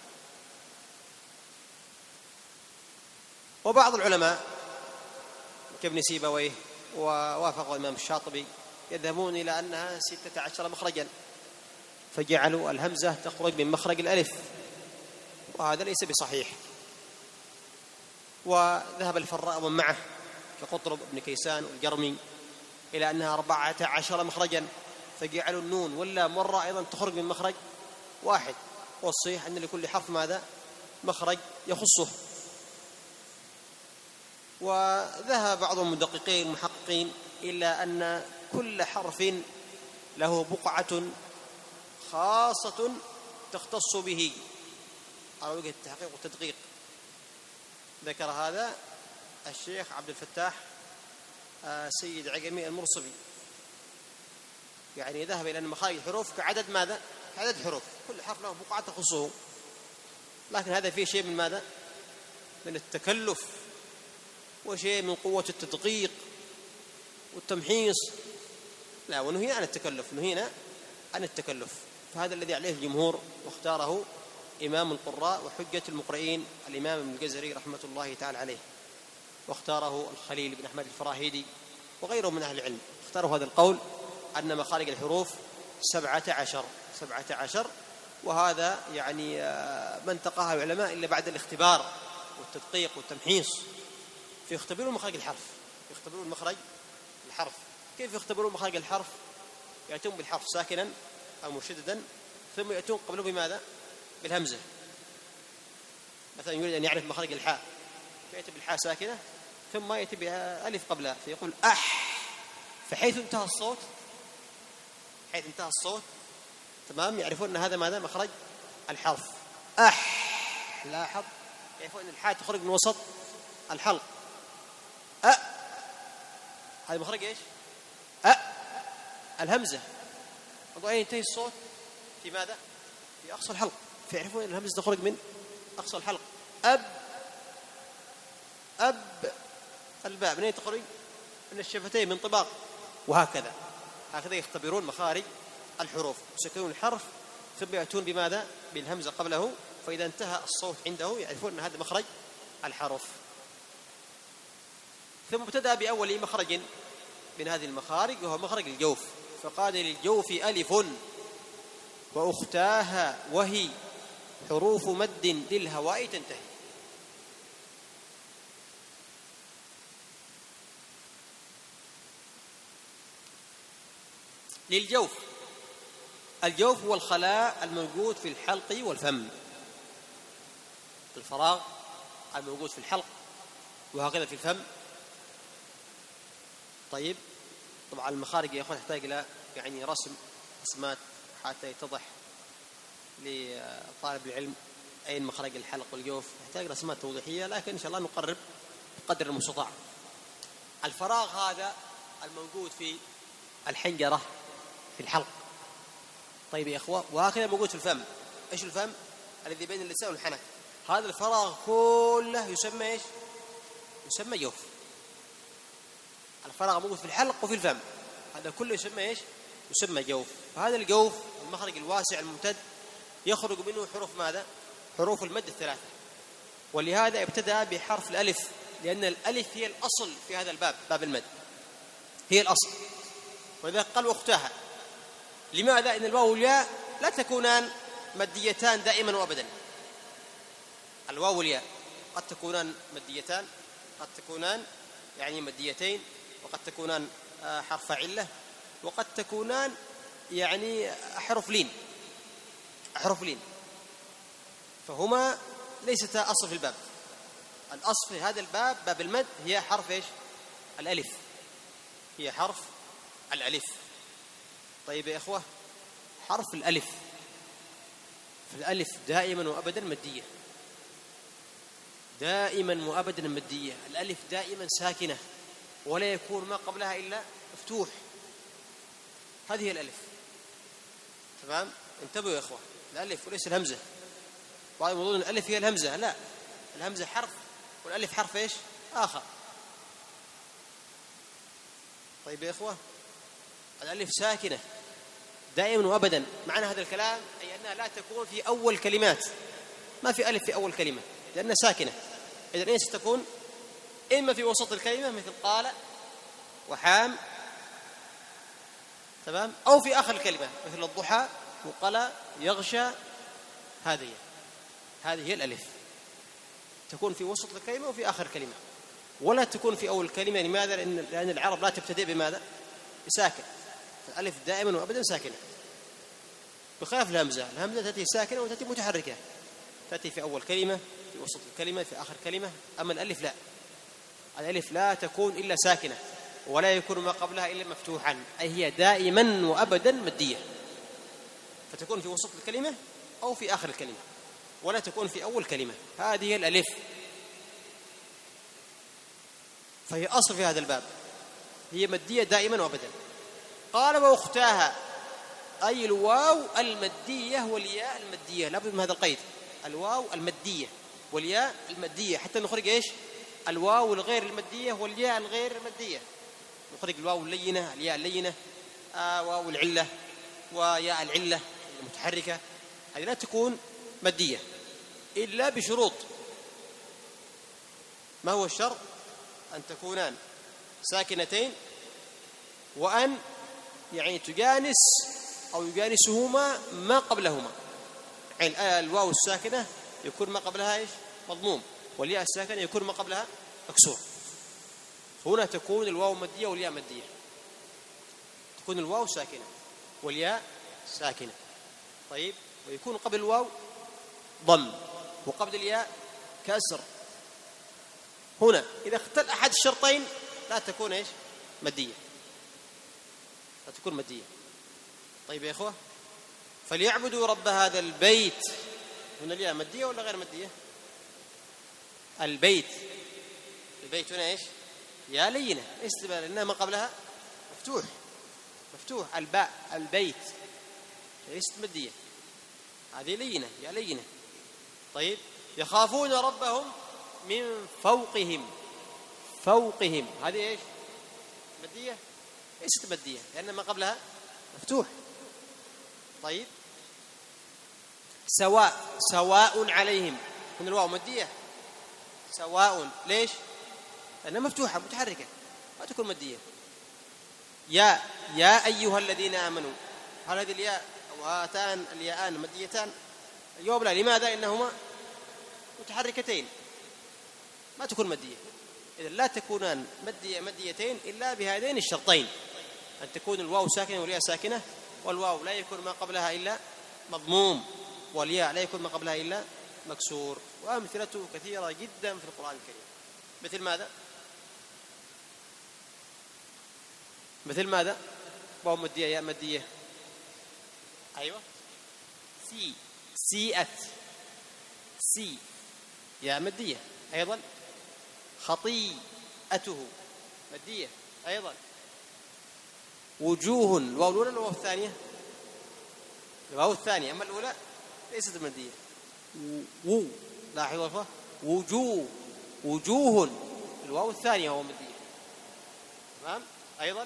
وبعض العلماء كابن سيبويه ووافقوا الإمام الشاطبي يذهبون إلى أنها 16 مخرجا، فجعلوا الهمزة تخرج من مخرج الألف، وهذا ليس بصحيح. وذهب الفراء ومن معه كقطرب بن كيسان والجرمي إلى أنها 14 مخرجا، فجعلوا النون واللام والراء أيضا تخرج من مخرج 1. والصحيح أن لكل حرف ماذا؟ مخرج يخصه. وذهب بعض المدققين المحققين إلى أن كل حرف له بقعة خاصة تختص به على وجه التحقيق والتدقيق. ذكر هذا الشيخ عبد الفتاح سيد عقمي المرصبي، يعني ذهب إلى أن مخارج الحروف كعدد ماذا؟ كعدد حروف، كل حرف له بقعة تخصه. لكن هذا فيه شيء من ماذا؟ من التكلف، وشيء من قوة التدقيق والتمحيص. لا، ونهينا عن التكلف. فهذا الذي عليه الجمهور واختاره إمام القراء وحجة المقرئين الإمام ابن الجزري رحمة الله تعالى عليه. واختاره الخليل بن أحمد الفراهيدي وغيره من أهل العلم، اختاروا هذا القول أن مخارج الحروف 17، وهذا يعني ما انتقاها العلماء إلا بعد الاختبار والتدقيق والتمحيص. فيختبرون مخرج الحرف، يختبرون مخرج الحرف. كيف يختبرون مخرج الحرف؟ يأتون بالحرف ساكنا أو مشددا، ثم يأتون قبله بماذا؟ بالهمزة. مثلا يريد أن يعرف مخرج الحاء، فيأتي بالحاء ساكنة ثم يأتي بها ألف قبلها، فيقول أح، فحيث انتهى الصوت تمام يعرفون أن هذا ماذا؟ مخرج الحرف. أح، لاحظ، يعرفون أن الحاء تخرج من وسط الحلق. هذا مخرج إيش؟ الهمزة. أين ينتهي الصوت؟ في ماذا؟ في أقصى الحلق، فيعرفون أن الهمزة تخرج من أقصى الحلق. الباء من أين تخرج؟ من الشفتين، من طباق، وهكذا. هكذا يختبرون مخارج الحروف، يسكنون الحرف ثم يأتون بماذا؟ بالهمزة قبله، فإذا انتهى الصوت عنده يعرفون أن هذا مخرج الحرف. ثم ابتدأ بأول مخرج من هذه المخارج وهو مخرج الجوف، فقال للجوف ألف وأختاها وهي حروف مد للهواء تنتهي. للجوف، الجوف هو الخلاء الموجود في الحلق والفم، الفراغ الموجود في الحلق وهكذا في الفم. طيب، طبعا المخارج يا اخوان تحتاج الى يعني رسم اسمات حتى يتضح لطالب العلم اين مخرج الحلق والجوف، يحتاج رسمات توضيحيه، لكن ان شاء الله نقرب بقدر المستطاع. الفراغ هذا الموجود في الحنجره في الحلق. طيب يا اخوه، وهكذا موجود في الفم. ايش الفم؟ الذي بين اللسان والحنك. هذا الفراغ كله يسمى ايش؟ يسمى جوف. الفراغ موجود في الحلق وفي الفم، هذا كله يسمى ايش؟ يسمى جوف. فهذا الجوف المخرج الواسع الممتد يخرج منه حروف ماذا؟ حروف المد الثلاثه. ولهذا ابتدأ بحرف الالف، لأن الالف هي الاصل في هذا الباب، باب المد هي الاصل. ولذلك قال واختاها. لماذا؟ ان الواو والياء لا تكونان مديتان دائما وابدا. الواو والياء قد تكونان مديتان، قد تكونان يعني مديتين، وقد تكونان حرف علة، وقد تكونان يعني أحرف لين، فهما ليستا أصل في الباب. الأصل في هذا الباب، باب المد، هي حرف إيش؟ الألف، هي حرف الألف. طيب يا إخوة، حرف الألف، فالألف دائما وأبدا مدية، دائما وأبدا مدية. الألف دائما ساكنة ولا يكون ما قبلها إلا مفتوح. هذه هي الألف. تمام؟ انتبهوا يا إخوة، الألف وليس الهمزة. بعض يقولون الألف هي الهمزة، لا، الهمزة حرف والألف حرف إيش؟ آخر. طيب يا إخوة، الألف ساكنة دائما وأبدا. معنى هذا الكلام أي أنها لا تكون في أول كلمات، ما في ألف في أول كلمة لأنها ساكنة. إذن إيش ستكون؟ إما في وسط الكلمة مثل قال وحام، تمام، أو في آخر الكلمة مثل الضحى وقلى يغشى. هذه هي الألف، تكون في وسط الكلمة وفي آخر الكلمة، ولا تكون في أول الكلمة. لماذا؟ لأن العرب لا تبتدئ بماذا؟ بساكن. الألف دائما وأبدا ساكنة، بخلاف الهمزة. الهمزة تأتي ساكنة وتأتي متحركة، تأتي في أول كلمة، في وسط الكلمة، في آخر كلمة. أما الألف لا، الألف لا تكون إلا ساكنة، ولا يكون ما قبلها إلا مفتوحا، أي هي دائما وأبدا مدية، فتكون في وسط الكلمة أو في آخر الكلمة، ولا تكون في أول كلمة. هذه هي الألف، فهي أصل في هذا الباب، هي مدية دائما وأبدا. قال وأختاها، أي الواو المدية والياء المدية. لابد من هذا القيد، الواو المدية والياء المدية، حتى نخرج إيش؟ الواو الغير المدية والياء الغير المدية. نخرج الواو اللينة، الياء اللينة، واو العلة وياء العلة المتحركة. هذه لا تكون مدية إلا بشروط. ما هو الشرط؟ أن تكونان ساكنتين، وأن يعني تجانس أو يجانسهما ما قبلهما. يعني الواو الساكنة يكون ما قبلها إيش؟ مضموم، والياء الساكنة يكون ما قبلها مكسور. هنا تكون الواو مادية والياء مادية، تكون الواو ساكنة والياء ساكنة. طيب، ويكون قبل الواو ضم وقبل الياء كسر. هنا إذا اختل أحد الشرطين لا تكون إيش؟ مادية، لا تكون مادية. طيب يا إخوة، فليعبدوا رب هذا البيت، هنا الياء مادية ولا غير مادية؟ البيت هنا إيش؟ يا لينة، استبال لأنها ما قبلها مفتوح. الباء البيت ليست مادية، هذه لينة، يا لينة. طيب، يخافون ربهم من فوقهم، هذه إيش؟ مادية؟ ليست مادية لأن ما قبلها مفتوح. طيب، سواء عليهم، من الواو مادية. سواء ليش؟ لأنها مفتوحة متحركة، ما تكون مادية. يا أيها الذين آمنوا، هل هذه الياء أو هاتان الياءان ماديتان؟ الجواب لا. لماذا؟ إنهما متحركتين، ما تكون مادية. إذن لا تكونان ماديتين إلا بهذين الشرطين، أن تكون الواو ساكنة والياء ساكنة، والواو لا يكون ما قبلها إلا مضموم، والياء لا يكون ما قبلها إلا مكسور. وأمثلته كثيرة جدا في القرآن الكريم. مثل ماذا؟ واو مادية ياء مادية. أيوة، سيئت، ياء مادية أيضا. خطيئته مادية أيضا. وجوه، الواو الأولى الواو الثانية؟ الواو الثانية، أما الأولى ليست مادية. لاحظوا الفرق. وجوه الواو الثانية هو مادية. تمام. أيضا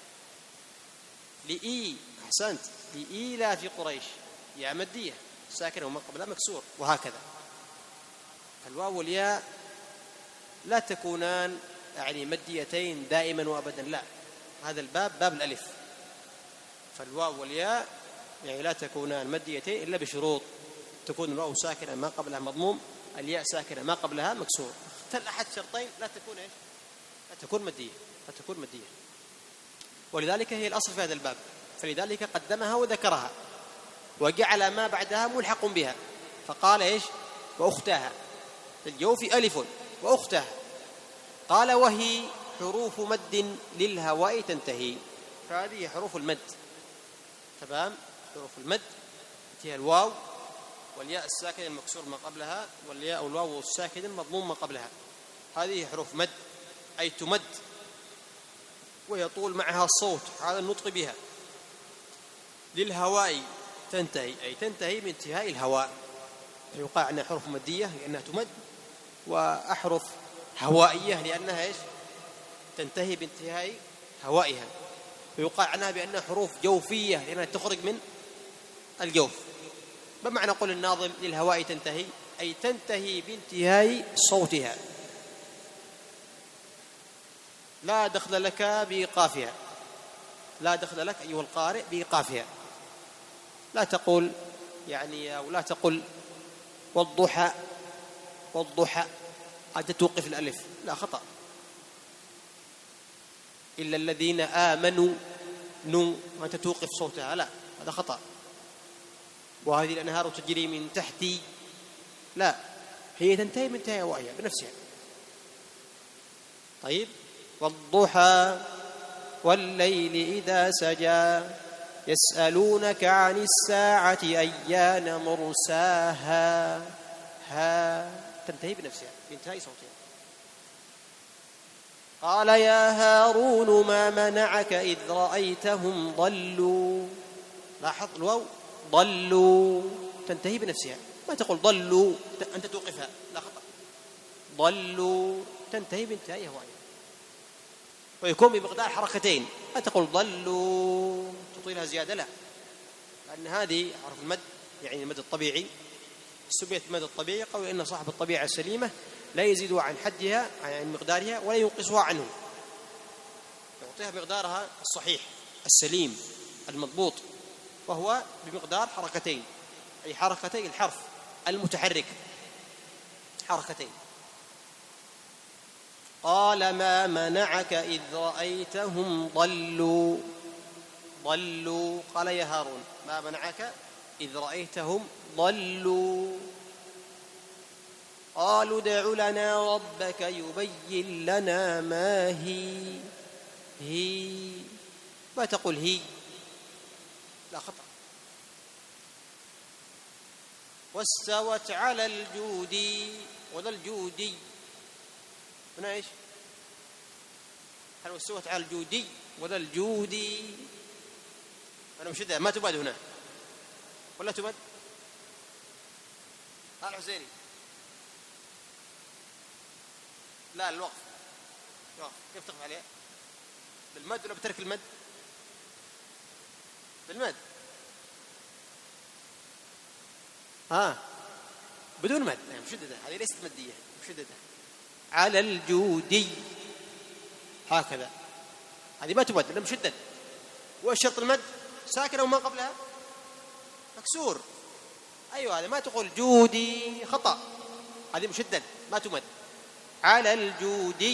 أحسنت، لإيلاف قريش، يا مادية ساكنة وما قبلها مكسور، وهكذا. الواو والياء لا تكونان يعني ماديتين دائما وأبدا، لا، هذا الباب باب الألف. فالواو والياء يعني لا تكونان ماديتين إلا بشروط: تكون الواو ساكنة ما قبلها مضموم، الياء ساكنة ما قبلها مكسور. اختل أحد شرطين لا تكون إيش؟ لا تكون مادية. ولذلك هي الأصل في هذا الباب، فلذلك قدمها وذكرها وجعل ما بعدها ملحق بها، فقال إيش؟ وأختها. الجوف ألف وأختها. قال وهي حروف مد للهواء تنتهي، فهذه حروف المد. تمام. حروف المد هي الواو والياء الساكن المكسور ما قبلها، والياء والواو الساكن المضموم ما قبلها. هذه حروف مد، أي تمد ويطول معها الصوت على النطق بها. للهواء تنتهي، أي تنتهي بانتهاء الهواء، فيقال عنها حروف مدية لأنها تمد، وأحرف هوائية لأنها إيش؟ تنتهي بانتهاء هوائها. ويقال عنها بأنها حروف جوفية لأنها تخرج من الجوف. بمعنى قول الناظم للهواء تنتهي، أي تنتهي بانتهاء صوتها، لا دخل لك بإيقافها، لا دخل لك أيها القارئ بإيقافها. لا تقول يعني، أو لا تقل والضحى أنت توقف الألف، لا، خطأ. إلا الذين آمنوا أنت توقف صوتها، لا، هذا خطأ. وهذه الأنهار تجري من تحتي، لا، هي تنتهي من انتهاء هوائها بنفسها. طيب. والضحى والليل إذا سجى يسألونك عن الساعة أيان مرساها، تنتهي بنفسها بانتهاء صوتها. قال يا هارون ما منعك إذ رأيتهم ضلوا، لاحظ الواو ضلوا تنتهي بنفسها، ما تقول ضلوا أنت توقفها، لا، خطأ. ضلوا تنتهي بانتهاء هوائها، ويكون بمقدار حركتين، لا تقول ضلوا تطيلها زيادة، لا، لأن هذه حرف المد يعني المد الطبيعي. سميت المد الطبيعي قالوا إن صاحب الطبيعة السليمة لا يزيدها عن حدها عن مقدارها ولا ينقصها عنه، يعطيها مقدارها الصحيح السليم المضبوط، وهو بمقدار حركتين، أي حركتي الحرف المتحرك، حركتين. قال ما منعك إذ رأيتهم ضلوا، ضلوا، قال يا هارون ما منعك إذ رأيتهم ضلوا. قالوا ادع لنا ربك يبين لنا ما هي، هي ما تقول هي، لا خطأ. واستوت على الجودي، وذا الجودي هنا ايش؟ هل واستوت على الجودي وذا الجودي؟ أنا مشدها ما تباد هنا ولا تباد؟ الحسيني لا الوقف، الوقف كيف تقف عليه؟ بالمد ولا بترك المد؟ بالمد. بدون مد، مشددة، هذه ليست مدية، مشددة. على الجودي هكذا، هذه ما تمد لأنه مشدد. والشرط المد ساكنة وما قبلها مكسور. أيوة هذا ما تقول جودي، خطأ، هذه مشدد ما تمد. على الجودي.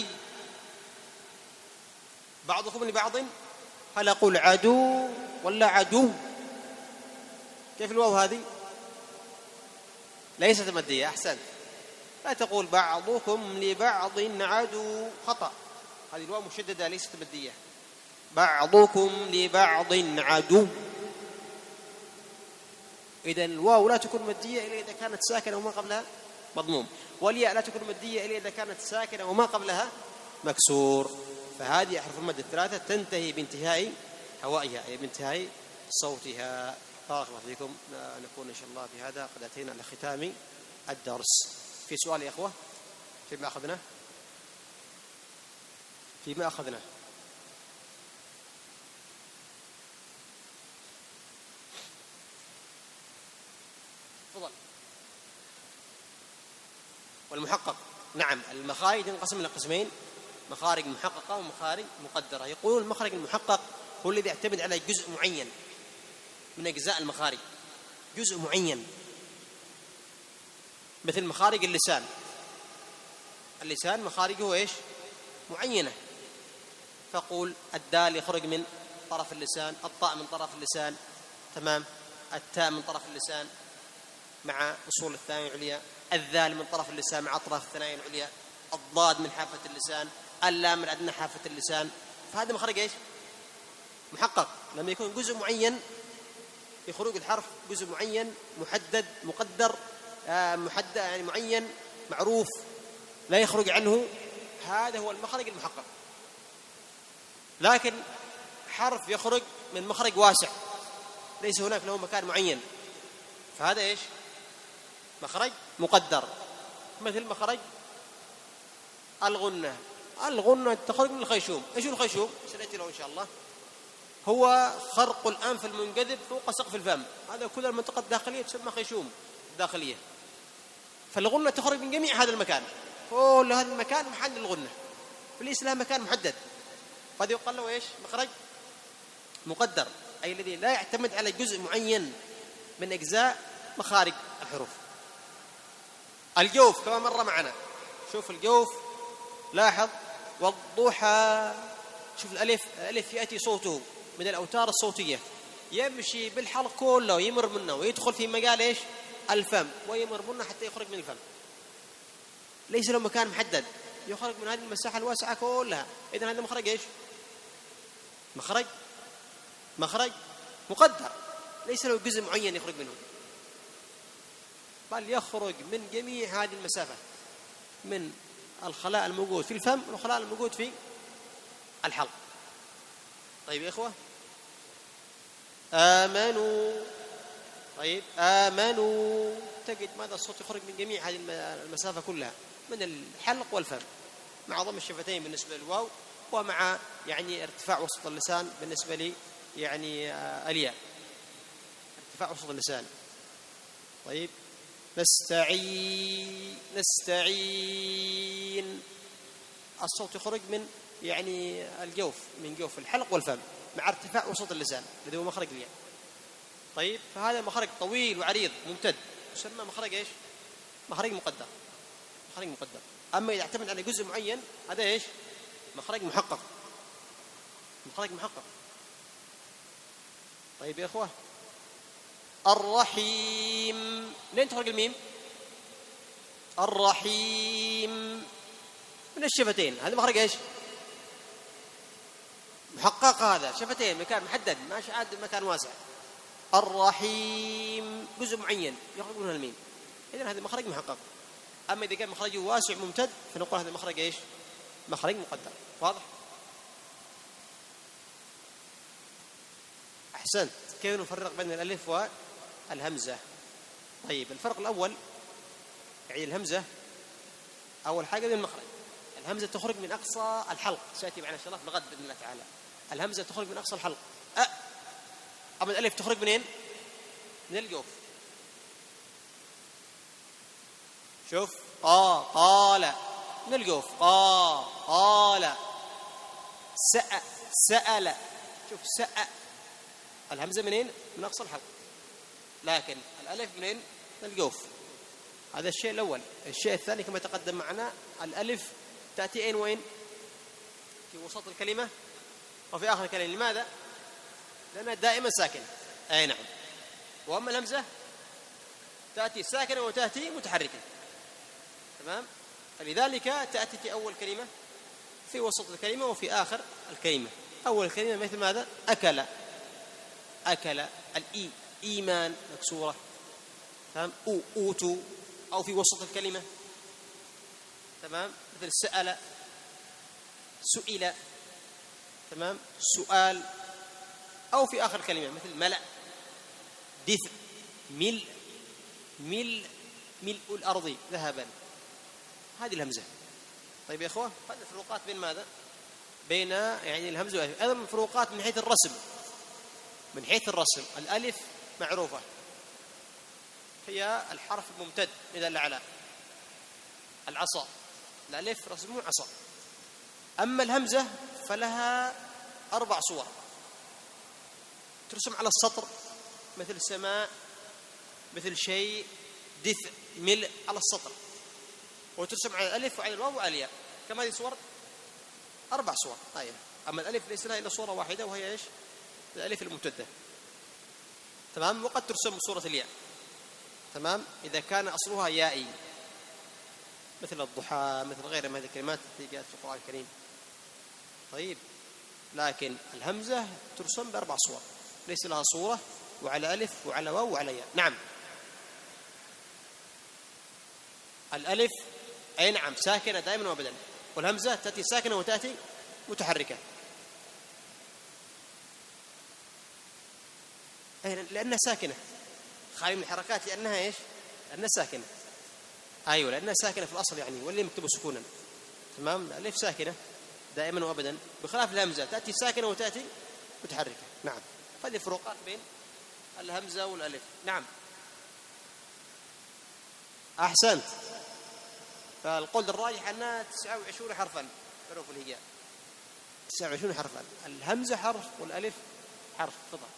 بعضكم لبعض، هل أقول عدو ولا عدو؟ كيف الواو هذه؟ ليست مدية، أحسن. لا تقول بعضكم لبعض عدو، خطأ، هذه الواو مشددة ليست مدية. بعضكم لبعض عدو. إذن الواو لا تكون مدية إلا إذا كانت ساكنة وما قبلها مضموم، والياء لا تكون مدية إلا إذا كانت ساكنة وما قبلها مكسور. فهذه أحرف المد الثلاثة تنتهي بانتهاء هوائها، أي بانتهاء صوتها. بارك الله فيكم. نكون إن شاء الله بهذا قد أتينا على ختام الدرس. في سؤال يا أخوة فيما أخذنا؟ فيما أخذنا تفضل. والمحقق، نعم، المخارج تنقسم إلى قسمين، مخارج محققة ومخارج مقدرة. يقولون المخرج المحقق هو الذي يعتمد على جزء معين من أجزاء المخارج، جزء معين، مثل مخارج اللسان. اللسان مخارجه إيش؟ معينة. فقول الدال يخرج من طرف اللسان، الطاء من طرف اللسان، تمام، التاء من طرف اللسان مع أصول الثانية العليا، الذال من طرف اللسان مع أطراف الثنايا العليا، الضاد من حافة اللسان، اللام من أدنى حافة اللسان. فهذا مخرج إيش؟ محقق. لما يكون جزء معين يخرج الحرف، جزء معين محدد مقدر، محدد يعني معين معروف لا يخرج عنه، هذا هو المخرج المحقق. لكن حرف يخرج من مخرج واسع ليس هناك له مكان معين، فهذا إيش؟ مخرج مقدر. مثل مخرج الغنة، الغنة تخرج من الخيشوم. إيش الخيشوم؟ سنأتي له إن شاء الله. هو خرق الأنف المنجذب فوق سقف الفم، هذا كل المنطقة الداخلية تسمى خيشوم داخلية. فالغنة تخرج من جميع هذا المكان، كل هذا المكان محل الغنة، فليس لها مكان محدد، فهذا يقال له إيش؟ مخرج مقدر، أي الذي لا يعتمد على جزء معين من أجزاء مخارج الحروف. الجوف كما مر معنا، شوف الجوف، لاحظ والضحى، شوف الألف، الألف يأتي صوته من الأوتار الصوتية، يمشي بالحلق كله ويمر منه ويدخل في مجال إيش؟ الفم، ويمر منه حتى يخرج من الفم، ليس له مكان محدد، يخرج من هذه المساحة الواسعة كلها. إذن هذا مخرج إيش؟ مخرج مقدر، ليس له جزء معين يخرج منه، بل يخرج من جميع هذه المسافة، من الخلاء الموجود في الفم والخلاء الموجود في الحلق. طيب يا إخوة، آمنوا، طيب آمنوا، تجد ماذا الصوت يخرج من جميع هذه المسافة كلها، من الحلق والفم، مع ضم الشفتين بالنسبة للواو، ومع يعني ارتفاع وسط اللسان بالنسبة لي يعني الياء، ارتفاع وسط اللسان. طيب نستعين، الصوت يخرج من يعني الجوف، من جوف الحلق والفم مع ارتفاع وسط اللسان الذي هو مخرج الياء. طيب فهذا مخرج طويل وعريض ممتد يسمى مخرج ايش؟ مخرج مقدر. مخرج مقدر. اما اذا اعتمد على جزء معين هذا ايش؟ مخرج محقق. مخرج محقق. طيب يا اخوه، الرحيم لين تخرج الميم؟ الرحيم من الشفتين، هذا مخرج ايش؟ محقق. هذا شفتين، مكان محدد، ماشي عاد مكان واسع. الرحيم جزء معين يخرج منه الميم، اذا هذا مخرج محقق. اما اذا كان مخرجه واسع ممتد فنقول هذا مخرج ايش؟ مخرج مقدر. واضح؟ احسنت. كيف نفرق بين الالف والهمزه؟ طيب الفرق الاول، يعني الهمزه اول حاجه من المخرج. الهمزه تخرج من اقصى الحلق، سياتي معنا ان شاء الله في الغد باذن الله تعالى. الهمزه تخرج من اقصى الحلق. اما الالف تخرج منين؟ من الجوف. شوف، قال من الجوف. قال. سأل. شوف، الهمزه منين؟ من اقصى الحلق. لكن الالف منين؟ من الجوف. هذا الشيء الاول. الشيء الثاني كما تقدم معنا، الالف تاتي اين وين؟ في وسط الكلمه وفي اخر الكلمه. لماذا؟ لانها دائما ساكنه. اي نعم. واما الهمزه تاتي ساكنه وتاتي متحركه. تمام؟ فلذلك تاتي في اول كلمه، في وسط الكلمه، وفي اخر الكلمه. اول الكلمه مثل ماذا؟ اكل. ايمان مكسوره. تمام؟ اوتوا، او في وسط الكلمه. تمام؟ مثل سئل. تمام؟ سؤال. او في اخر الكلمه مثل ملأ، دفء، ملء الارض ذهبا. هذه الهمزه. طيب يا اخوه، هذه الفروقات بين ماذا؟ بين يعني الهمزه والالف. ايضا الفروقات من حيث الرسم. من حيث الرسم الالف معروفه، هي الحرف الممتد الى الاعلى. العصا، الالف رسمه عصا. اما الهمزه فلها 4 صور ترسم على السطر، مثل سماء، مثل شيء، دفء، ملء، على السطر. وترسم على الالف وعلى الواو وعلى الياء. كم هذه صور؟ 4 صور. طيب اما الالف ليس لها الا صوره واحده، وهي ايش؟ الالف الممتده. تمام؟ وقد ترسم بصوره الياء. تمام؟ اذا كان اصلها يائي، مثل الضحى، مثل غيرها من هذه الكلمات التي جاءت في القران الكريم. طيب لكن الهمزه ترسم ب4 صور، ليس لها صوره، وعلى الف وعلى واو وعلى ياء. نعم. الالف اي نعم ساكنه دائما وابدا، والهمزه تاتي ساكنه وتاتي متحركه. لانها ساكنه، خالي من الحركات، لانها ايش؟ لانها ساكنه. ايوه، لانها ساكنه في الاصل يعني، واللي مكتوبه سكونا. تمام؟ الالف ساكنه دائما وابدا، بخلاف الهمزه تاتي ساكنه وتاتي متحركه. نعم. هذه الفروقات بين الهمزه والالف. نعم. احسنت. فالقول الراجح انها 29 حرفا، حروف الهجاء 29 حرفا. الهمزه حرف والالف حرف. تفضل.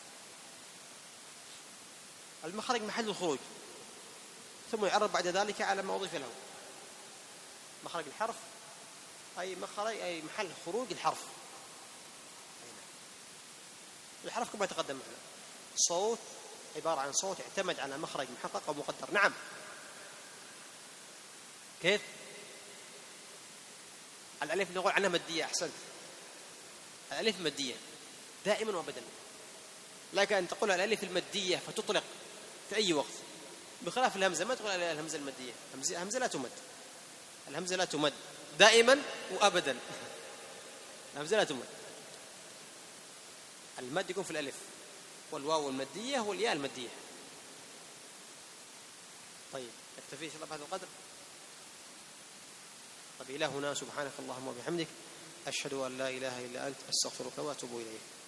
المخرج محل الخروج، ثم يعرب بعد ذلك على ما أضيف له. مخرج الحرف أي مخرج، أي محل خروج الحرف. الحرف كما تقدم معنا، صوت عبارة عن صوت يعتمد على مخرج محقق أو مقدر. نعم. كيف؟ الألف نقول عنها مادية. أحسنت. الألف مادية دائما وأبدا، لكن أن تقول الألف المادية فتطلق في أي وقت، بخلاف الهمزة ما تقول الهمزة المادية. الهمزة لا تمد. الهمزة لا تمد دائما وأبدا. الهمزة لا تمد. المد يكون في الألف والواو المادية والياء المادية. طيب نكتفي إن شاء الله بهذا القدر. طيب إلى هنا، سبحانك اللهم وبحمدك، أشهد أن لا إله إلا أنت، أستغفرك وأتوب إليك.